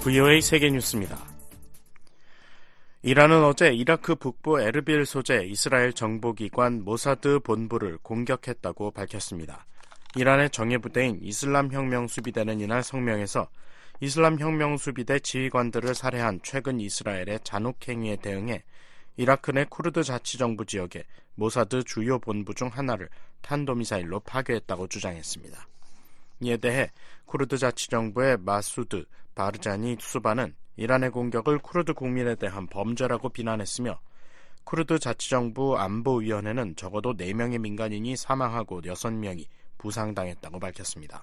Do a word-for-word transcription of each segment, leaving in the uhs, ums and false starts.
브이오에이 세계뉴스입니다. 이란은 어제 이라크 북부 에르빌 소재 이스라엘 정보기관 모사드 본부를 공격했다고 밝혔습니다. 이란의 정예부대인 이슬람혁명수비대는 이날 성명에서 이슬람혁명수비대 지휘관들을 살해한 최근 이스라엘의 잔혹행위에 대응해 이라크 내 쿠르드 자치정부 지역의 모사드 주요 본부 중 하나를 탄도미사일로 파괴했다고 주장했습니다. 이에 대해 쿠르드 자치정부의 마수드 바르자니 수바는 이란의 공격을 쿠르드 국민에 대한 범죄라고 비난했으며 쿠르드 자치정부 안보위원회는 적어도 네 명의 민간인이 사망하고 여섯 명이 부상당했다고 밝혔습니다.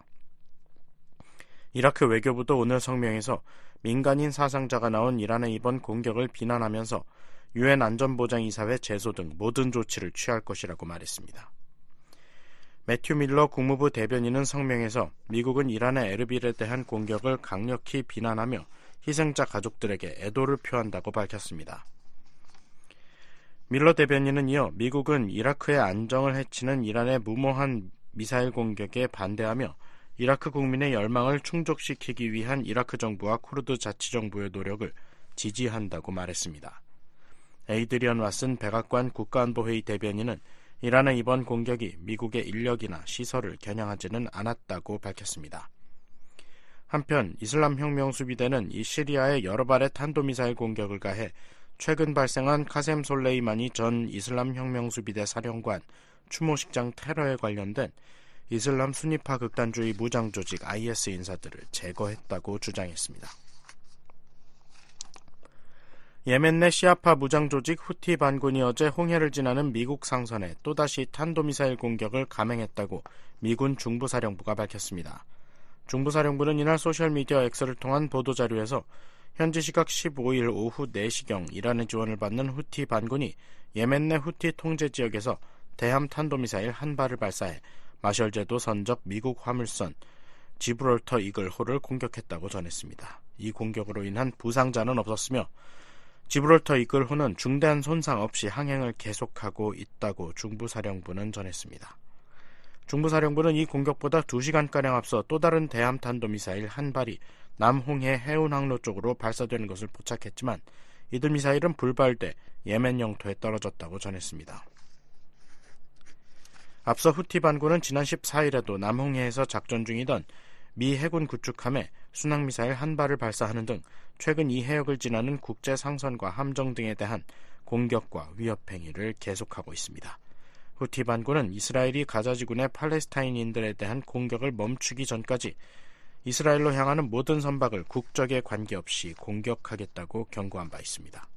이라크 외교부도 오늘 성명에서 민간인 사상자가 나온 이란의 이번 공격을 비난하면서 유엔 안전보장이사회 제소 등 모든 조치를 취할 것이라고 말했습니다. 매튜 밀러 국무부 대변인은 성명에서 미국은 이란의 에르빌에 대한 공격을 강력히 비난하며 희생자 가족들에게 애도를 표한다고 밝혔습니다. 밀러 대변인은 이어 미국은 이라크의 안정을 해치는 이란의 무모한 미사일 공격에 반대하며 이라크 국민의 열망을 충족시키기 위한 이라크 정부와 쿠르드 자치정부의 노력을 지지한다고 말했습니다. 에이드리언 왓슨 백악관 국가안보회의 대변인은 이란의 이번 공격이 미국의 인력이나 시설을 겨냥하지는 않았다고 밝혔습니다. 한편 이슬람혁명수비대는 이 시리아에 여러 발의 탄도미사일 공격을 가해 최근 발생한 카셈 솔레이마니 전 이슬람혁명수비대 사령관 추모식장 테러에 관련된 이슬람 순위파 극단주의 무장조직 아이에스 인사들을 제거했다고 주장했습니다. 예멘 내 시아파 무장조직 후티 반군이 어제 홍해를 지나는 미국 상선에 또다시 탄도미사일 공격을 감행했다고 미군 중부사령부가 밝혔습니다. 중부사령부는 이날 소셜미디어 X를 통한 보도자료에서 현지 시각 십오일 오후 네 시경 이란의 지원을 받는 후티 반군이 예멘 내 후티 통제 지역에서 대함 탄도미사일 한 발을 발사해 마셜제도 선적 미국 화물선 지브롤터 이글호를 공격했다고 전했습니다. 이 공격으로 인한 부상자는 없었으며 지브롤터 이글호는 중대한 손상 없이 항행을 계속하고 있다고 중부사령부는 전했습니다. 중부사령부는 이 공격보다 두 시간가량 앞서 또 다른 대함 탄도미사일 한 발이 남홍해 해운항로 쪽으로 발사되는 것을 포착했지만 이들 미사일은 불발돼 예멘 영토에 떨어졌다고 전했습니다. 앞서 후티 반군은 지난 십사일에도 남홍해에서 작전 중이던 미 해군 구축함에 순항미사일 한 발을 발사하는 등 최근 이 해역을 지나는 국제 상선과 함정 등에 대한 공격과 위협 행위를 계속하고 있습니다. 후티 반군은 이스라엘이 가자지구의 팔레스타인인들에 대한 공격을 멈추기 전까지 이스라엘로 향하는 모든 선박을 국적에 관계없이 공격하겠다고 경고한 바 있습니다.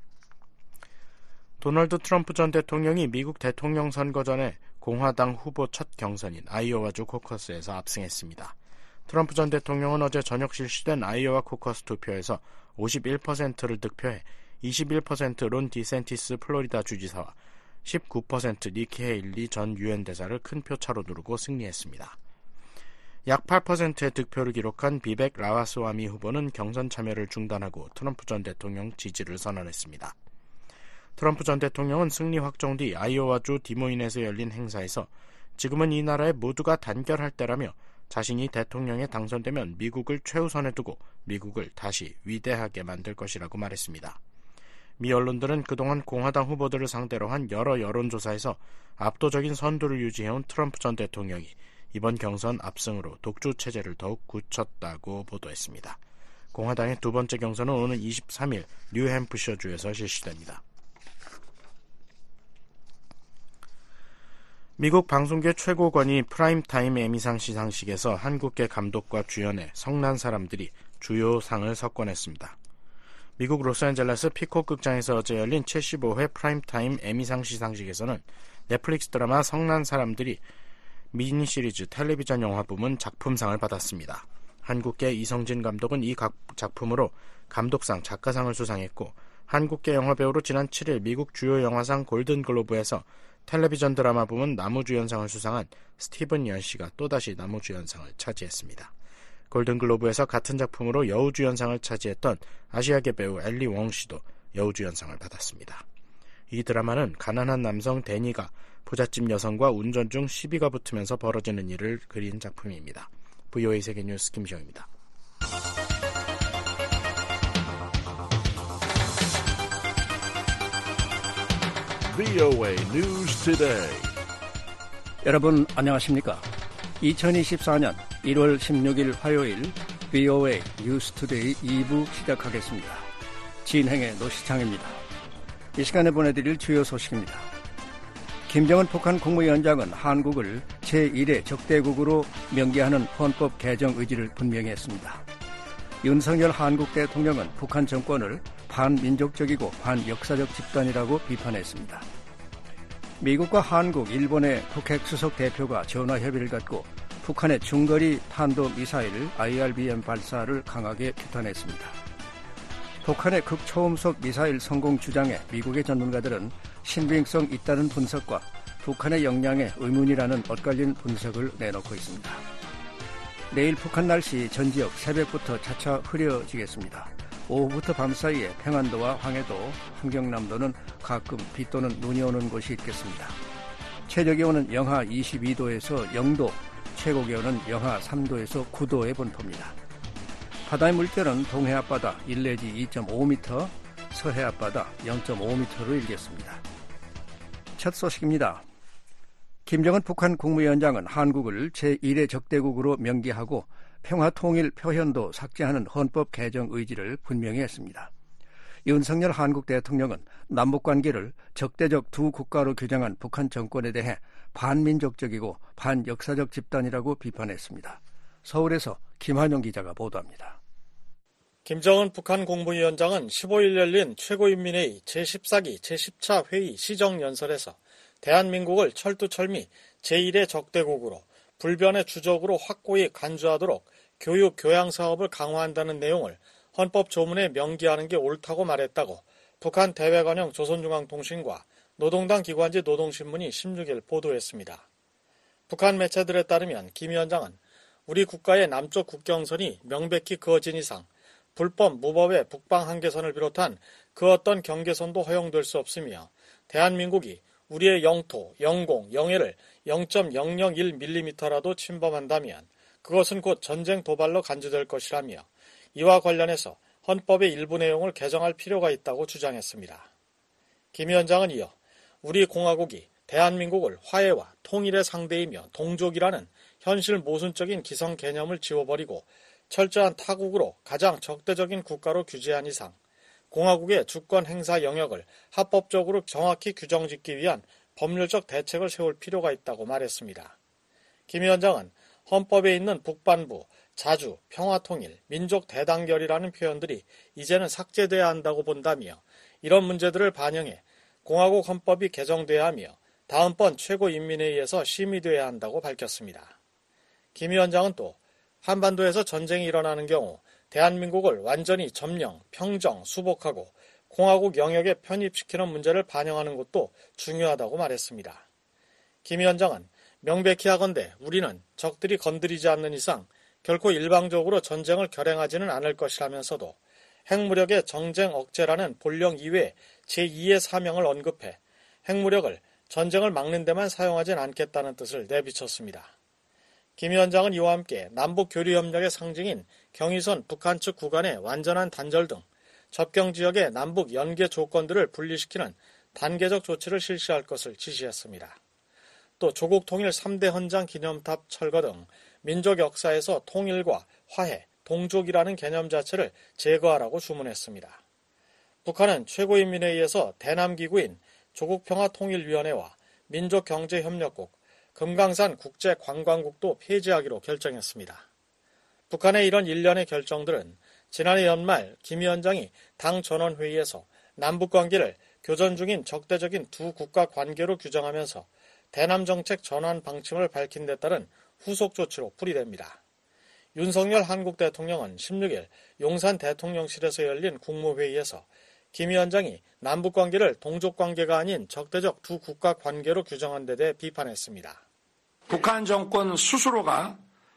도널드 트럼프 전 대통령이 미국 대통령 선거 전에 공화당 후보 첫 경선인 아이오와주 코커스에서 압승했습니다. 트럼프 전 대통령은 어제 저녁 실시된 아이오와 코커스 투표에서 오십일 퍼센트를 득표해 이십일 퍼센트 론 디센티스 플로리다 주지사와 십구 퍼센트 니키 헤일리 전 유엔 대사를 큰 표차로 누르고 승리했습니다. 약 팔 퍼센트의 득표를 기록한 비벡 라와스와미 후보는 경선 참여를 중단하고 트럼프 전 대통령 지지를 선언했습니다. 트럼프 전 대통령은 승리 확정 뒤 아이오와주 디모인에서 열린 행사에서 지금은 이 나라에 모두가 단결할 때라며 자신이 대통령에 당선되면 미국을 최우선에 두고 미국을 다시 위대하게 만들 것이라고 말했습니다. 미 언론들은 그동안 공화당 후보들을 상대로 한 여러 여론조사에서 압도적인 선두를 유지해온 트럼프 전 대통령이 이번 경선 압승으로 독주 체제를 더욱 굳혔다고 보도했습니다. 공화당의 두 번째 경선은 오는 이십삼일 뉴햄프셔주에서 실시됩니다. 미국 방송계 최고권위 프라임타임 에미상 시상식에서 한국계 감독과 주연의 성난 사람들이 주요 상을 석권했습니다. 미국 로스앤젤레스 피콕 극장에서 어제 열린 칠십오회 프라임타임 에미상 시상식에서는 넷플릭스 드라마 성난 사람들이 미니시리즈 텔레비전 영화 부문 작품상을 받았습니다. 한국계 이성진 감독은 이 작품으로 감독상, 작가상을 수상했고 한국계 영화배우로 지난 칠일 미국 주요 영화상 골든글로브에서 텔레비전 드라마 부문 남우주연상을 수상한 스티븐 연 씨가 또다시 남우주연상을 차지했습니다. 골든글로브에서 같은 작품으로 여우주연상을 차지했던 아시아계 배우 엘리 웡 씨도 여우주연상을 받았습니다. 이 드라마는 가난한 남성 데니가 부잣집 여성과 운전 중 시비가 붙으면서 벌어지는 일을 그린 작품입니다. 브이오에이 세계뉴스 김시영입니다. 브이오에이 News Today. 여러분 안녕하십니까? 이천이십사년 일월 십육일 화요일 브이오에이 뉴스 투데이 이 부 시작하겠습니다. 진행의 노시창입니다. 이 시간에 보내드릴 주요 소식입니다. 김정은 북한 국무위원장은 한국을 제일의 적대국으로 명기하는 헌법 개정 의지를 분명히 했습니다. 윤석열 한국 대통령은 북한 정권을 반민족적이고 반역사적 집단이라고 비판했습니다. 미국과 한국, 일본의 북핵 수석 대표가 전화협의를 갖고 북한의 중거리 탄도미사일 아이알비엠 발사를 강하게 규탄했습니다. 북한의 극초음속 미사일 성공 주장에 미국의 전문가들은 신빙성 있다는 분석과 북한의 역량에 의문이라는 엇갈린 분석을 내놓고 있습니다. 내일 북한 날씨 전 지역 새벽부터 차차 흐려지겠습니다. 오후부터 밤 사이에 평안도와 황해도, 함경남도는 가끔 비 또는 눈이 오는 곳이 있겠습니다. 최저기온은 영하 이십이도에서 영도, 최고기온은 영하 삼도에서 구도의 분포입니다. 바다의 물결은 동해 앞바다 일 내지 이 점 오 미터, 서해 앞바다 영 점 오 미터로 일겠습니다. 첫 소식입니다. 김정은 북한 국무위원장은 한국을 제일의 적대국으로 명기하고 평화통일 표현도 삭제하는 헌법 개정 의지를 분명히 했습니다. 윤석열 한국 대통령은 남북관계를 적대적 두 국가로 규정한 북한 정권에 대해 반민족적이고 반역사적 집단이라고 비판했습니다. 서울에서 김한용 기자가 보도합니다. 김정은 북한 국무위원장은 십오일 열린 최고인민회의 제십사기 제십차 회의 시정연설에서 대한민국을 철두철미 제일의 적대국으로 불변의 주적으로 확고히 간주하도록 교육, 교양 사업을 강화한다는 내용을 헌법 조문에 명기하는 게 옳다고 말했다고 북한 대외관영 조선중앙통신과 노동당 기관지 노동신문이 십육일 보도했습니다. 북한 매체들에 따르면 김 위원장은 우리 국가의 남쪽 국경선이 명백히 그어진 이상 불법 무법의 북방 한계선을 비롯한 그 어떤 경계선도 허용될 수 없으며 대한민국이 우리의 영토, 영공, 영해를 영 점 영영일 밀리미터라도 침범한다면 그것은 곧 전쟁 도발로 간주될 것이라며 이와 관련해서 헌법의 일부 내용을 개정할 필요가 있다고 주장했습니다. 김 위원장은 이어 우리 공화국이 대한민국을 화해와 통일의 상대이며 동족이라는 현실 모순적인 기성 개념을 지워버리고 철저한 타국으로 가장 적대적인 국가로 규제한 이상 공화국의 주권 행사 영역을 합법적으로 정확히 규정짓기 위한 법률적 대책을 세울 필요가 있다고 말했습니다. 김 위원장은 헌법에 있는 북반부, 자주, 평화통일, 민족 대단결이라는 표현들이 이제는 삭제돼야 한다고 본다며 이런 문제들을 반영해 공화국 헌법이 개정돼야 하며 다음번 최고인민회의에서 심의돼야 한다고 밝혔습니다. 김 위원장은 또 한반도에서 전쟁이 일어나는 경우 대한민국을 완전히 점령, 평정, 수복하고 공화국 영역에 편입시키는 문제를 반영하는 것도 중요하다고 말했습니다. 김 위원장은 명백히 하건대 우리는 적들이 건드리지 않는 이상 결코 일방적으로 전쟁을 결행하지는 않을 것이라면서도 핵무력의 정쟁 억제라는 본령 이외 제이의 사명을 언급해 핵무력을 전쟁을 막는 데만 사용하진 않겠다는 뜻을 내비쳤습니다. 김 위원장은 이와 함께 남북교류협력의 상징인 경의선 북한 측 구간의 완전한 단절 등 접경지역의 남북 연계 조건들을 분리시키는 단계적 조치를 실시할 것을 지시했습니다. 또 조국 통일 삼대 헌장 기념탑 철거 등 민족 역사에서 통일과 화해, 동족이라는 개념 자체를 제거하라고 주문했습니다. 북한은 최고인민회의에서 대남기구인 조국평화통일위원회와 민족경제협력국, 금강산 국제관광국도 폐지하기로 결정했습니다. 북한의 이런 일련의 결정들은 지난해 연말 김 위원장이 당 전원회의에서 남북관계를 교전 중인 적대적인 두 국가 관계로 규정하면서 대남정책 전환 방침을 밝힌 데 따른 후속 조치로 풀이됩니다. 윤석열 한국 대통령은 십육일 용산 대통령실에서 열린 국무회의에서 김 위원장이 남북관계를 동족관계가 아닌 적대적 두 국가 관계로 규정한 데 대해 비판했습니다. 북한 정권 스스로가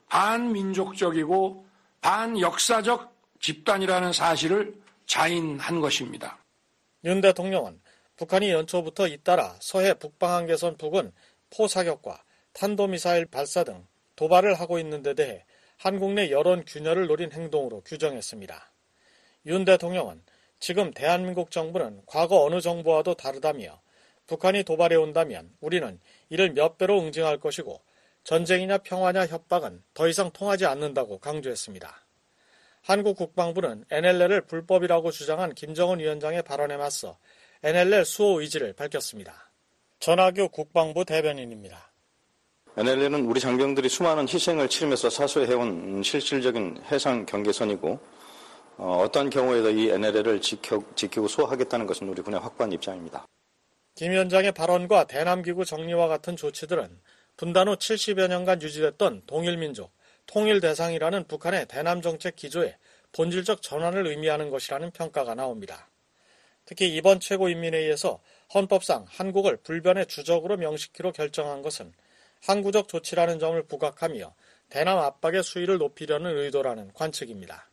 반민족적이고 반역사적 집단이라는 사실을 자인한 것입니다. 윤 대통령은 북한이 연초부터 잇따라 서해 북방한계선 부근 포사격과 탄도미사일 발사 등 도발을 하고 있는 데 대해 한국 내 여론 균열을 노린 행동으로 규정했습니다. 윤 대통령은 지금 대한민국 정부는 과거 어느 정부와도 다르다며 북한이 도발해 온다면 우리는 이를 몇 배로 응징할 것이고 전쟁이냐 평화냐 협박은 더 이상 통하지 않는다고 강조했습니다. 한국 국방부는 엔엘엘을 불법이라고 주장한 김정은 위원장의 발언에 맞서 엔엘엘 수호 의지를 밝혔습니다. 전하교 국방부 대변인입니다. 엔엘엘은 우리 장병들이 수많은 희생을 치르면서 사수해온 실질적인 해상 경계선이고 어, 어떤 경우에도 이 엔엘엘을 지켜, 지키고 수호하겠다는 것은 우리 군의 확고한 입장입니다. 김 위원장의 발언과 대남기구 정리와 같은 조치들은 분단 후 칠십여 년간 유지됐던 동일민족, 통일대상이라는 북한의 대남정책 기조의 본질적 전환을 의미하는 것이라는 평가가 나옵니다. 특히 이번 최고인민회의에서 헌법상 한국을 불변의 주적으로 명시키로 결정한 것은 항구적 조치라는 점을 부각하며 대남 압박의 수위를 높이려는 의도라는 관측입니다.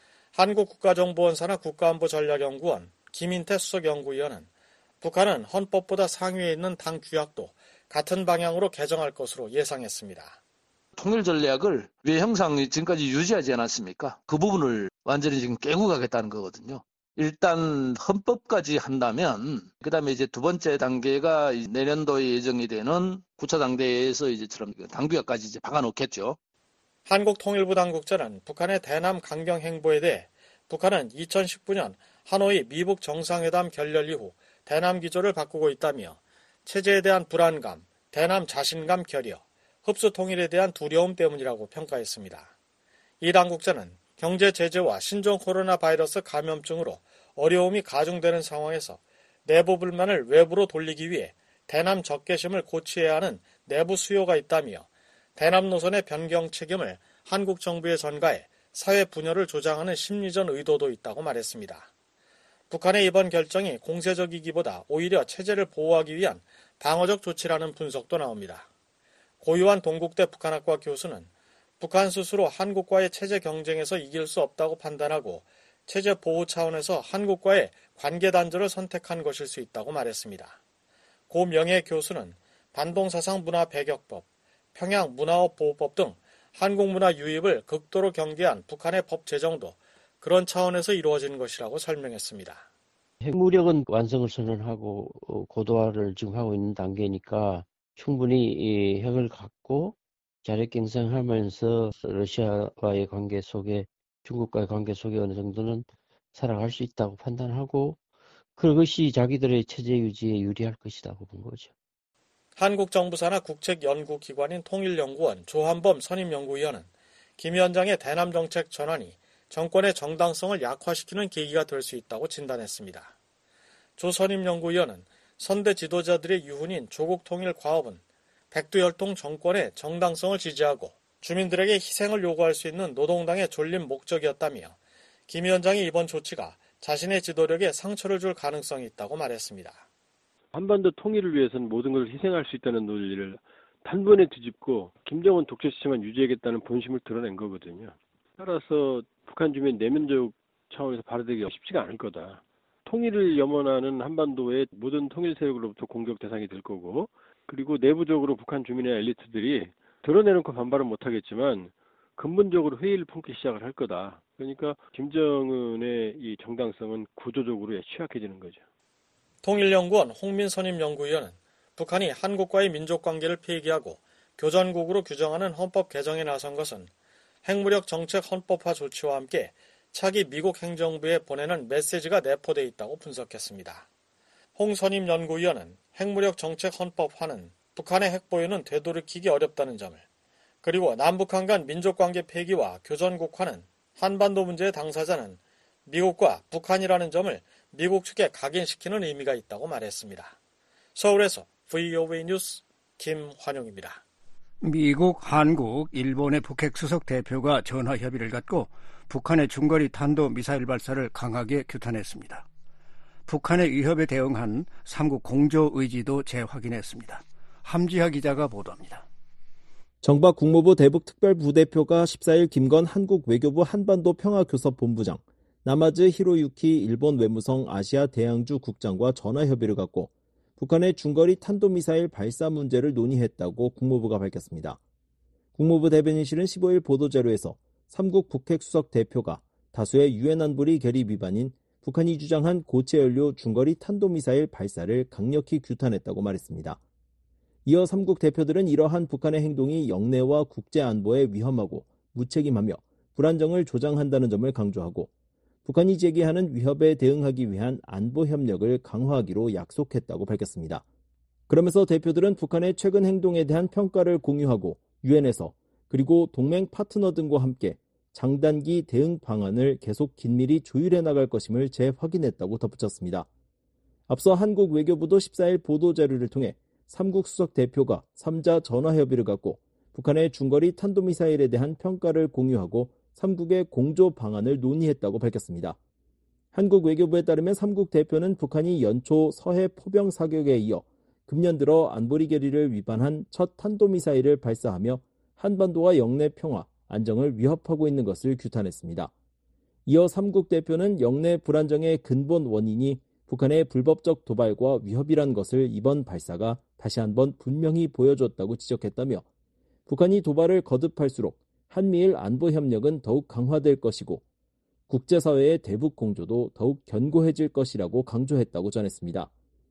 한국국가정보원사나 국가안보전략연구원 김인태 수석연구위원은 북한은 헌법보다 상위에 있는 당 규약도 같은 방향으로 개정할 것으로 예상했습니다. 통일 전략을 외형상 지금까지 유지하지 않았습니까? 그 부분을 완전히 지금 깨고 가겠다는 거거든요. 일단 헌법까지 한다면 그다음에 이제 두 번째 단계가 내년도에 예정이 되는 구 차 당대에서 이제처럼 당규약까지 이제 박아놓겠죠. 한국통일부 당국자는 북한의 대남 강경 행보에 대해 북한은 이천십구 년 하노이 미북 정상회담 결렬 이후 대남 기조를 바꾸고 있다며 체제에 대한 불안감, 대남 자신감 결여, 흡수 통일에 대한 두려움 때문이라고 평가했습니다. 이 당국자는 경제 제재와 신종 코로나 바이러스 감염증으로 어려움이 가중되는 상황에서 내부 불만을 외부로 돌리기 위해 대남 적개심을 고취해야 하는 내부 수요가 있다며 대남 노선의 변경 책임을 한국 정부에 전가해 사회 분열을 조장하는 심리전 의도도 있다고 말했습니다. 북한의 이번 결정이 공세적이기보다 오히려 체제를 보호하기 위한 방어적 조치라는 분석도 나옵니다. 고유한 동국대 북한학과 교수는 북한 스스로 한국과의 체제 경쟁에서 이길 수 없다고 판단하고 체제 보호 차원에서 한국과의 관계 단절을 선택한 것일 수 있다고 말했습니다. 고 명예 교수는 반동사상 문화 배격법, 평양 문화업 보호법 등 한국 문화 유입을 극도로 경계한 북한의 법 제정도 그런 차원에서 이루어진 것이라고 설명했습니다. 핵무력은 완성을 선언하고 고도화를 지금 하고 있는 단계니까 충분히 이 핵을 갖고 자력 경쟁하면서 러시아와의 관계 속에 중국과의 관계 속에 어느 정도는 살아갈 수 있다고 판단하고 그것이 자기들의 체제 유지에 유리할 것이라고 본 거죠. 한국 정부 산하 국책연구기관인 통일연구원 조한범 선임연구위원은 김 위원장의 대남 정책 전환이 정권의 정당성을 약화시키는 계기가 될 수 있다고 진단했습니다. 조 선임연구위원은 선대 지도자들의 유훈인 조국 통일 과업은 백두혈통 정권의 정당성을 지지하고 주민들에게 희생을 요구할 수 있는 노동당의 졸린 목적이었다며 김 위원장의 이번 조치가 자신의 지도력에 상처를 줄 가능성이 있다고 말했습니다. 한반도 통일을 위해서는 모든 걸 희생할 수 있다는 논리를 단번에 뒤집고 김정은 독재 시스템만 유지하겠다는 본심을 드러낸 거거든요. 따라서 북한 주민 내면적 차원에서 발휘되기가 쉽지가 않을 거다. 통일을 염원하는 한반도의 모든 통일 세력으로부터 공격 대상이 될 거고 그리고 내부적으로 북한 주민의 엘리트들이 드러내놓고 반발은 못하겠지만 근본적으로 회의를 품기 시작을 할 거다. 그러니까 김정은의 이 정당성은 구조적으로 취약해지는 거죠. 통일연구원 홍민 선임연구위원은 북한이 한국과의 민족관계를 폐기하고 교전국으로 규정하는 헌법 개정에 나선 것은 핵무력 정책 헌법화 조치와 함께 차기 미국 행정부에 보내는 메시지가 내포돼 있다고 분석했습니다. 홍 선임연구위원은 핵무력 정책 헌법화는 북한의 핵보유는 되돌이키기 어렵다는 점을 그리고 남북한 간 민족관계 폐기와 교전국화는 한반도 문제의 당사자는 미국과 북한이라는 점을 미국 측에 각인시키는 의미가 있다고 말했습니다. 서울에서 브이오에이 뉴스 김환용입니다. 미국, 한국, 일본의 북핵 수석 대표가 전화 협의를 갖고 북한의 중거리 탄도미사일 발사를 강하게 규탄했습니다. 북한의 위협에 대응한 삼국 공조 의지도 재확인했습니다. 함지하 기자가 보도합니다. 정박 국무부 대북특별부대표가 십사 일 김건 한국 외교부 한반도 평화교섭본부장, 나마즈 히로유키 일본 외무성 아시아 대양주 국장과 전화협의를 갖고 북한의 중거리 탄도미사일 발사 문제를 논의했다고 국무부가 밝혔습니다. 국무부 대변인실은 십오 일 보도자료에서 삼국 북핵 수석 대표가 다수의 유엔 안보리 결의 위반인 북한이 주장한 고체 연료 중거리 탄도미사일 발사를 강력히 규탄했다고 말했습니다. 이어 삼국 대표들은 이러한 북한의 행동이 영내와 국제 안보에 위험하고 무책임하며 불안정을 조장한다는 점을 강조하고 북한이 제기하는 위협에 대응하기 위한 안보 협력을 강화하기로 약속했다고 밝혔습니다. 그러면서 대표들은 북한의 최근 행동에 대한 평가를 공유하고 유엔에서 그리고 동맹 파트너 등과 함께 장단기 대응 방안을 계속 긴밀히 조율해 나갈 것임을 재확인했다고 덧붙였습니다. 앞서 한국 외교부도 십사일 보도자료를 통해 삼국 수석 대표가 삼자 전화협의를 갖고 북한의 중거리 탄도미사일에 대한 평가를 공유하고 삼국의 공조 방안을 논의했다고 밝혔습니다. 한국 외교부에 따르면 삼국 대표는 북한이 연초 서해 포병 사격에 이어 금년 들어 안보리 결의를 위반한 첫 탄도미사일을 발사하며 한반도와 영내 평화, 안정을 위협하고 있는 것을 규탄했습니다. 이어 삼국 대표는 영내 불안정의 근본 원인이 북한의 불법적 도발과 위협이란 것을 이번 발사가 다시 한번 분명히 보여줬다고 지적했다며 북한이 도발을 거듭할수록 한미일 안보 협력은 더욱 강화될 것이고 국제사회의 대북 공조도 더욱 견고해질 것이라고 강조했다고 전했습니다.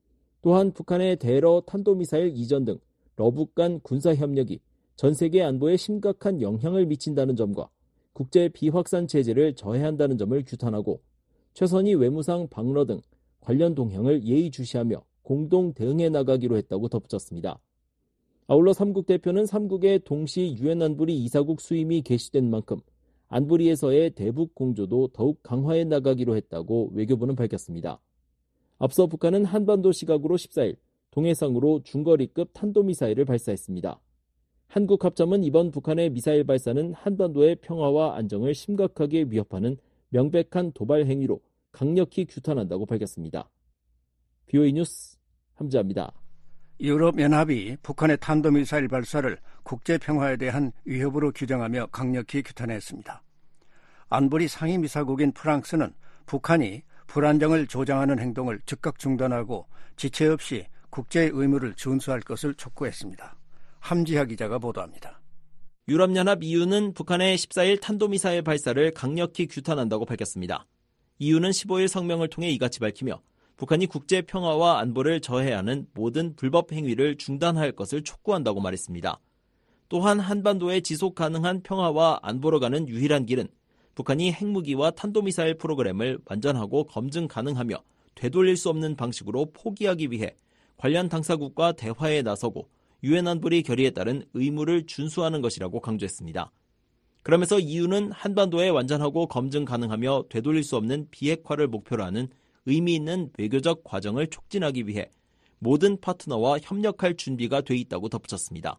또한 북한의 대러 탄도미사일 이전 등 러북 간 군사협력이 전 세계 안보에 심각한 영향을 미친다는 점과 국제 비확산 체제를 저해한다는 점을 규탄하고 최선희 외무상 방러 등 관련 동향을 예의주시하며 공동 대응해 나가기로 했다고 덧붙였습니다. 아울러 삼국 대표는 삼국의 동시 유엔 안보리 이사국 수임이 개시된 만큼 안보리에서의 대북 공조도 더욱 강화해 나가기로 했다고 외교부는 밝혔습니다. 앞서 북한은 한반도 시각으로 십사일 동해상으로 중거리급 탄도미사일을 발사했습니다. 한국 합참은 이번 북한의 미사일 발사는 한반도의 평화와 안정을 심각하게 위협하는 명백한 도발 행위로 강력히 규탄한다고 밝혔습니다. 비오이 뉴스 함지아입니다. 유럽연합이 북한의 탄도미사일 발사를 국제평화에 대한 위협으로 규정하며 강력히 규탄했습니다. 안보리 상임이사국인 프랑스는 북한이 불안정을 조장하는 행동을 즉각 중단하고 지체 없이 국제 의무를 준수할 것을 촉구했습니다. 함지하 기자가 보도합니다. 유럽연합 이유는 북한의 십사일 탄도미사일 발사를 강력히 규탄한다고 밝혔습니다. 이유는 십오일 성명을 통해 이같이 밝히며 북한이 국제 평화와 안보를 저해하는 모든 불법 행위를 중단할 것을 촉구한다고 말했습니다. 또한 한반도의 지속 가능한 평화와 안보로 가는 유일한 길은 북한이 핵무기와 탄도미사일 프로그램을 완전하고 검증 가능하며 되돌릴 수 없는 방식으로 포기하기 위해 관련 당사국과 대화에 나서고 유엔 안보리 결의에 따른 의무를 준수하는 것이라고 강조했습니다. 그러면서 이유는 한반도에 완전하고 검증 가능하며 되돌릴 수 없는 비핵화를 목표로 하는 의미 있는 외교적 과정을 촉진하기 위해 모든 파트너와 협력할 준비가 돼 있다고 덧붙였습니다.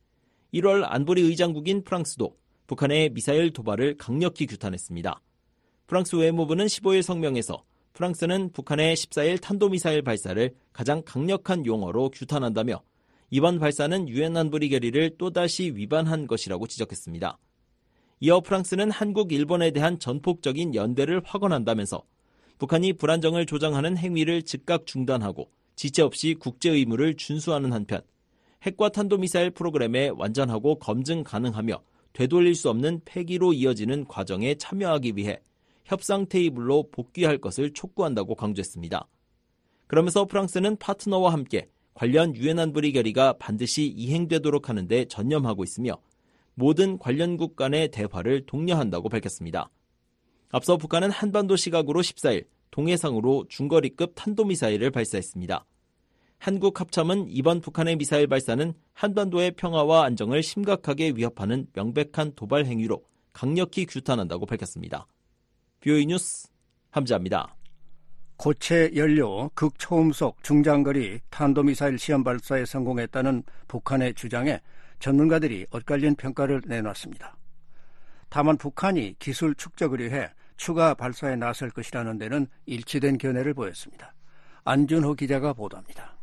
일월 안보리 의장국인 프랑스도 북한의 미사일 도발을 강력히 규탄했습니다. 프랑스 외무부는 십오일 성명에서 프랑스는 북한의 십사일 탄도미사일 발사를 가장 강력한 용어로 규탄한다며 이번 발사는 유엔 안보리 결의를 또다시 위반한 것이라고 지적했습니다. 이어 프랑스는 한국, 일본에 대한 전폭적인 연대를 확언한다면서 북한이 불안정을 조장하는 행위를 즉각 중단하고 지체 없이 국제 의무를 준수하는 한편 핵과 탄도미사일 프로그램에 완전하고 검증 가능하며 되돌릴 수 없는 폐기로 이어지는 과정에 참여하기 위해 협상 테이블로 복귀할 것을 촉구한다고 강조했습니다. 그러면서 프랑스는 파트너와 함께 관련 유엔 안보리 결의가 반드시 이행되도록 하는 데 전념하고 있으며 모든 관련국 간의 대화를 독려한다고 밝혔습니다. 앞서 북한은 한반도 시각으로 십사일 동해상으로 중거리급 탄도미사일을 발사했습니다. 한국 합참은 이번 북한의 미사일 발사는 한반도의 평화와 안정을 심각하게 위협하는 명백한 도발 행위로 강력히 규탄한다고 밝혔습니다. 비오이 뉴스 함지아입니다. 고체 연료 극초음속 중장거리 탄도미사일 시험 발사에 성공했다는 북한의 주장에 전문가들이 엇갈린 평가를 내놨습니다. 다만 북한이 기술 축적을 위해 추가 발사에 나설 것이라는 데는 일치된 견해를 보였습니다. 안준호 기자가 보도합니다.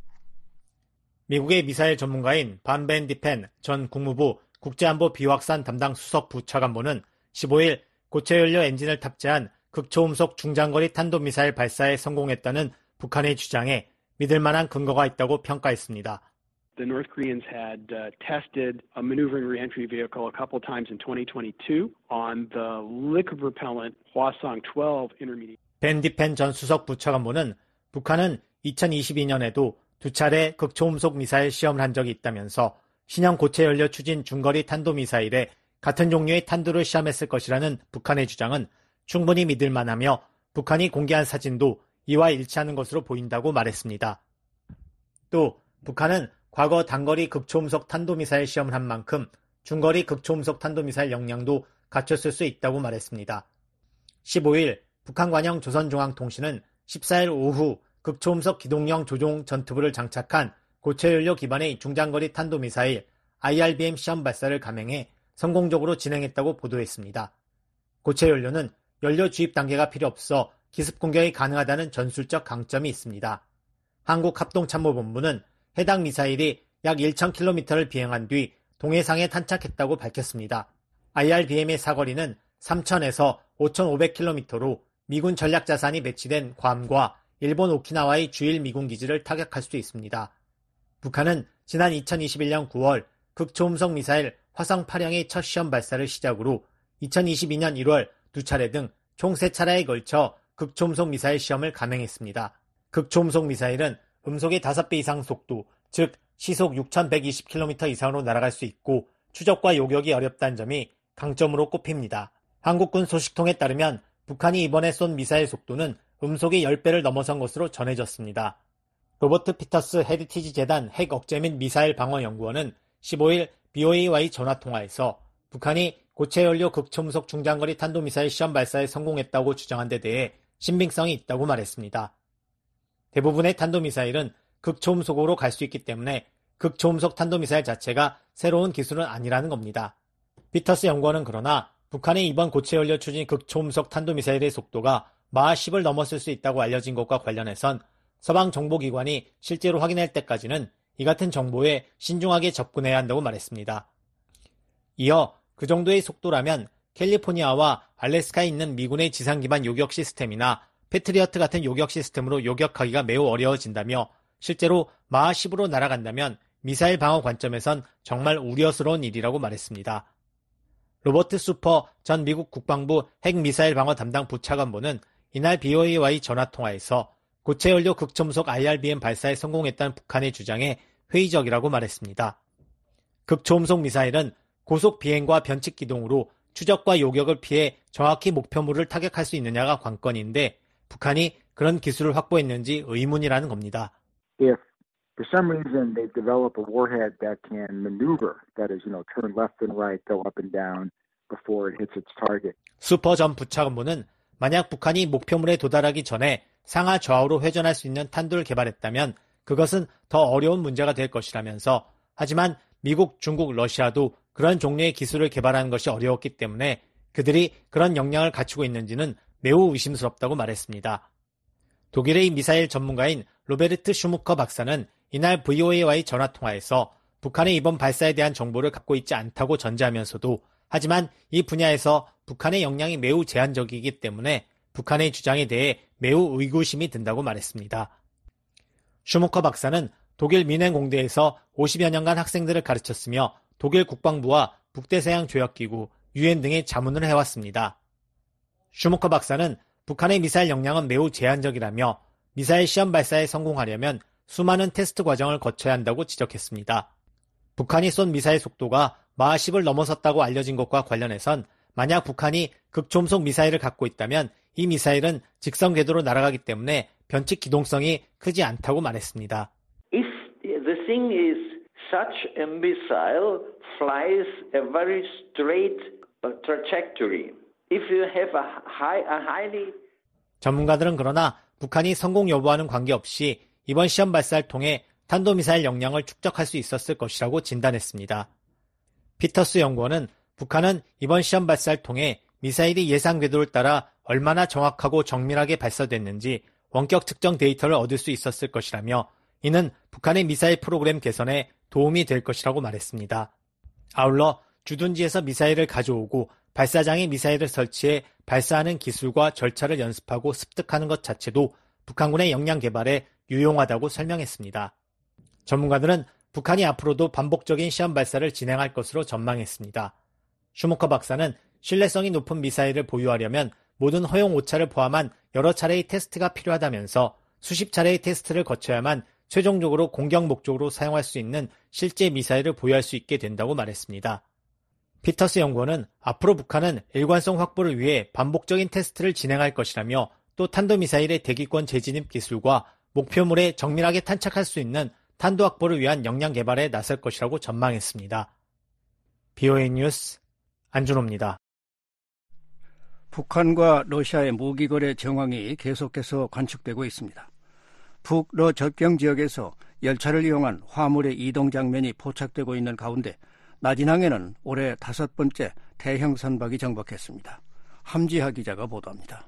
미국의 미사일 전문가인 반 벤 디펜 전 국무부 국제안보 비확산 담당 수석 부차관보는 십오일 고체 연료 엔진을 탑재한 극초음속 중장거리 탄도미사일 발사에 성공했다는 북한의 주장에 믿을 만한 근거가 있다고 평가했습니다. The North Koreans had uh, tested a maneuvering reentry vehicle a couple times in twenty twenty-two on the liquid propellant Hwasong twelve intermediate. 벤디펜 전 수석 부차관보는 북한은 이천이십이 년에도 두 차례 극초음속 미사일 시험을 한 적이 있다면서 신형 고체 연료 추진 중거리 탄도미사일에 같은 종류의 탄두를 시험했을 것이라는 북한의 주장은 충분히 믿을 만하며 북한이 공개한 사진도 이와 일치하는 것으로 보인다고 말했습니다. 또 북한은 과거 단거리 극초음속 탄도미사일 시험을 한 만큼 중거리 극초음속 탄도미사일 역량도 갖췄을 수 있다고 말했습니다. 십오 일 북한 관영 조선중앙통신은 십사 일 오후 극초음속 기동형 조종 전투부를 장착한 고체연료 기반의 중장거리 탄도미사일 아이알비엠 시험 발사를 감행해 성공적으로 진행했다고 보도했습니다. 고체연료는 연료 주입 단계가 필요 없어 기습 공격이 가능하다는 전술적 강점이 있습니다. 한국합동참모본부는 해당 미사일이 약 천 킬로미터를 비행한 뒤 동해상에 탄착했다고 밝혔습니다. 아이알비엠의 사거리는 삼천에서 오천오백 킬로미터로 미군 전략자산이 배치된 괌과 일본 오키나와의 주일 미군 기지를 타격할 수도 있습니다. 북한은 지난 이천이십일 년 구월 극초음속 미사일 화성 팔 형의 첫 시험 발사를 시작으로 이천이십이 년 일월 두 차례 등 총 세 차례에 걸쳐 극초음속 미사일 시험을 감행했습니다. 극초음속 미사일은 음속의 다섯 배 이상 속도, 즉 시속 육천백이십 킬로미터 이상으로 날아갈 수 있고 추적과 요격이 어렵다는 점이 강점으로 꼽힙니다. 한국군 소식통에 따르면 북한이 이번에 쏜 미사일 속도는 음속의 십 배를 넘어선 것으로 전해졌습니다. 로버트 피터스 헤리티지 재단 핵 억제 및 미사일 방어 연구원은 십오 일 비오에이와의 전화통화에서 북한이 고체연료 극초음속 중장거리 탄도미사일 시험 발사에 성공했다고 주장한 데 대해 신빙성이 있다고 말했습니다. 대부분의 탄도미사일은 극초음속으로 갈 수 있기 때문에 극초음속 탄도미사일 자체가 새로운 기술은 아니라는 겁니다. 피터스 연구원은 그러나 북한의 이번 고체연료 추진 극초음속 탄도미사일의 속도가 마하 십을 넘었을 수 있다고 알려진 것과 관련해선 서방 정보기관이 실제로 확인할 때까지는 이 같은 정보에 신중하게 접근해야 한다고 말했습니다. 이어 그 정도의 속도라면 캘리포니아와 알래스카에 있는 미군의 지상 기반 요격 시스템이나 패트리어트 같은 요격 시스템으로 요격하기가 매우 어려워진다며 실제로 마하 십으로 날아간다면 미사일 방어 관점에선 정말 우려스러운 일이라고 말했습니다. 로버트 수퍼 전 미국 국방부 핵미사일 방어 담당 부차관보는 이날 비오에이와의 전화통화에서 고체연료 극초음속 아이알비엠 발사에 성공했다는 북한의 주장에 회의적이라고 말했습니다. 극초음속 미사일은 고속 비행과 변칙 기동으로 추적과 요격을 피해 정확히 목표물을 타격할 수 있느냐가 관건인데 북한이 그런 기술을 확보했는지 의문이라는 겁니다. If for some reason they develop a warhead that can maneuver, that is, you know, turn left and right, go up and down before it hits its target. 수퍼 전 부차관보는 만약 북한이 목표물에 도달하기 전에 상하 좌우로 회전할 수 있는 탄두를 개발했다면 그것은 더 어려운 문제가 될 것이라면서 하지만 미국, 중국, 러시아도 그런 종류의 기술을 개발하는 것이 어려웠기 때문에 그들이 그런 역량을 갖추고 있는지는 매우 의심스럽다고 말했습니다. 독일의 미사일 전문가인 로베르트 슈무커 박사는 이날 브이오에이와의 전화통화에서 북한의 이번 발사에 대한 정보를 갖고 있지 않다고 전제하면서도 하지만 이 분야에서 북한의 역량이 매우 제한적이기 때문에 북한의 주장에 대해 매우 의구심이 든다고 말했습니다. 슈무커 박사는 독일 뮌헨 공대에서 오십여 년간 학생들을 가르쳤으며 독일 국방부와 북대서양 조약기구, 유엔 등에 자문을 해왔습니다. 슈무커 박사는 북한의 미사일 역량은 매우 제한적이라며 미사일 시험 발사에 성공하려면 수많은 테스트 과정을 거쳐야 한다고 지적했습니다. 북한이 쏜 미사일 속도가 마하 십을 넘어섰다고 알려진 것과 관련해선 만약 북한이 극초음속 미사일을 갖고 있다면 이 미사일은 직선 궤도로 날아가기 때문에 변칙 기동성이 크지 않다고 말했습니다. If the thing is such a missile flies a very straight trajectory. If you have a high, a highly 전문가들은 그러나 북한이 성공 여부와는 관계없이 이번 시험 발사를 통해 탄도미사일 역량을 축적할 수 있었을 것이라고 진단했습니다. 피터스 연구원은 북한은 이번 시험 발사를 통해 미사일이 예상 궤도를 따라 얼마나 정확하고 정밀하게 발사됐는지 원격 측정 데이터를 얻을 수 있었을 것이라며 이는 북한의 미사일 프로그램 개선에 도움이 될 것이라고 말했습니다. 아울러 주둔지에서 미사일을 가져오고 발사장에 미사일을 설치해 발사하는 기술과 절차를 연습하고 습득하는 것 자체도 북한군의 역량 개발에 유용하다고 설명했습니다. 전문가들은 북한이 앞으로도 반복적인 시험 발사를 진행할 것으로 전망했습니다. 슈무커 박사는 신뢰성이 높은 미사일을 보유하려면 모든 허용 오차를 포함한 여러 차례의 테스트가 필요하다면서 수십 차례의 테스트를 거쳐야만 최종적으로 공격 목적으로 사용할 수 있는 실제 미사일을 보유할 수 있게 된다고 말했습니다. 피터스 연구원은 앞으로 북한은 일관성 확보를 위해 반복적인 테스트를 진행할 것이라며 또 탄도미사일의 대기권 재진입 기술과 목표물에 정밀하게 탄착할 수 있는 탄도 확보를 위한 역량 개발에 나설 것이라고 전망했습니다. 비오에이 뉴스 안준호입니다. 북한과 러시아의 무기 거래 정황이 계속해서 관측되고 있습니다. 북러 접경 지역에서 열차를 이용한 화물의 이동 장면이 포착되고 있는 가운데 나진항에는 올해 다섯 번째 대형 선박이 정박했습니다. 함지하 기자가 보도합니다.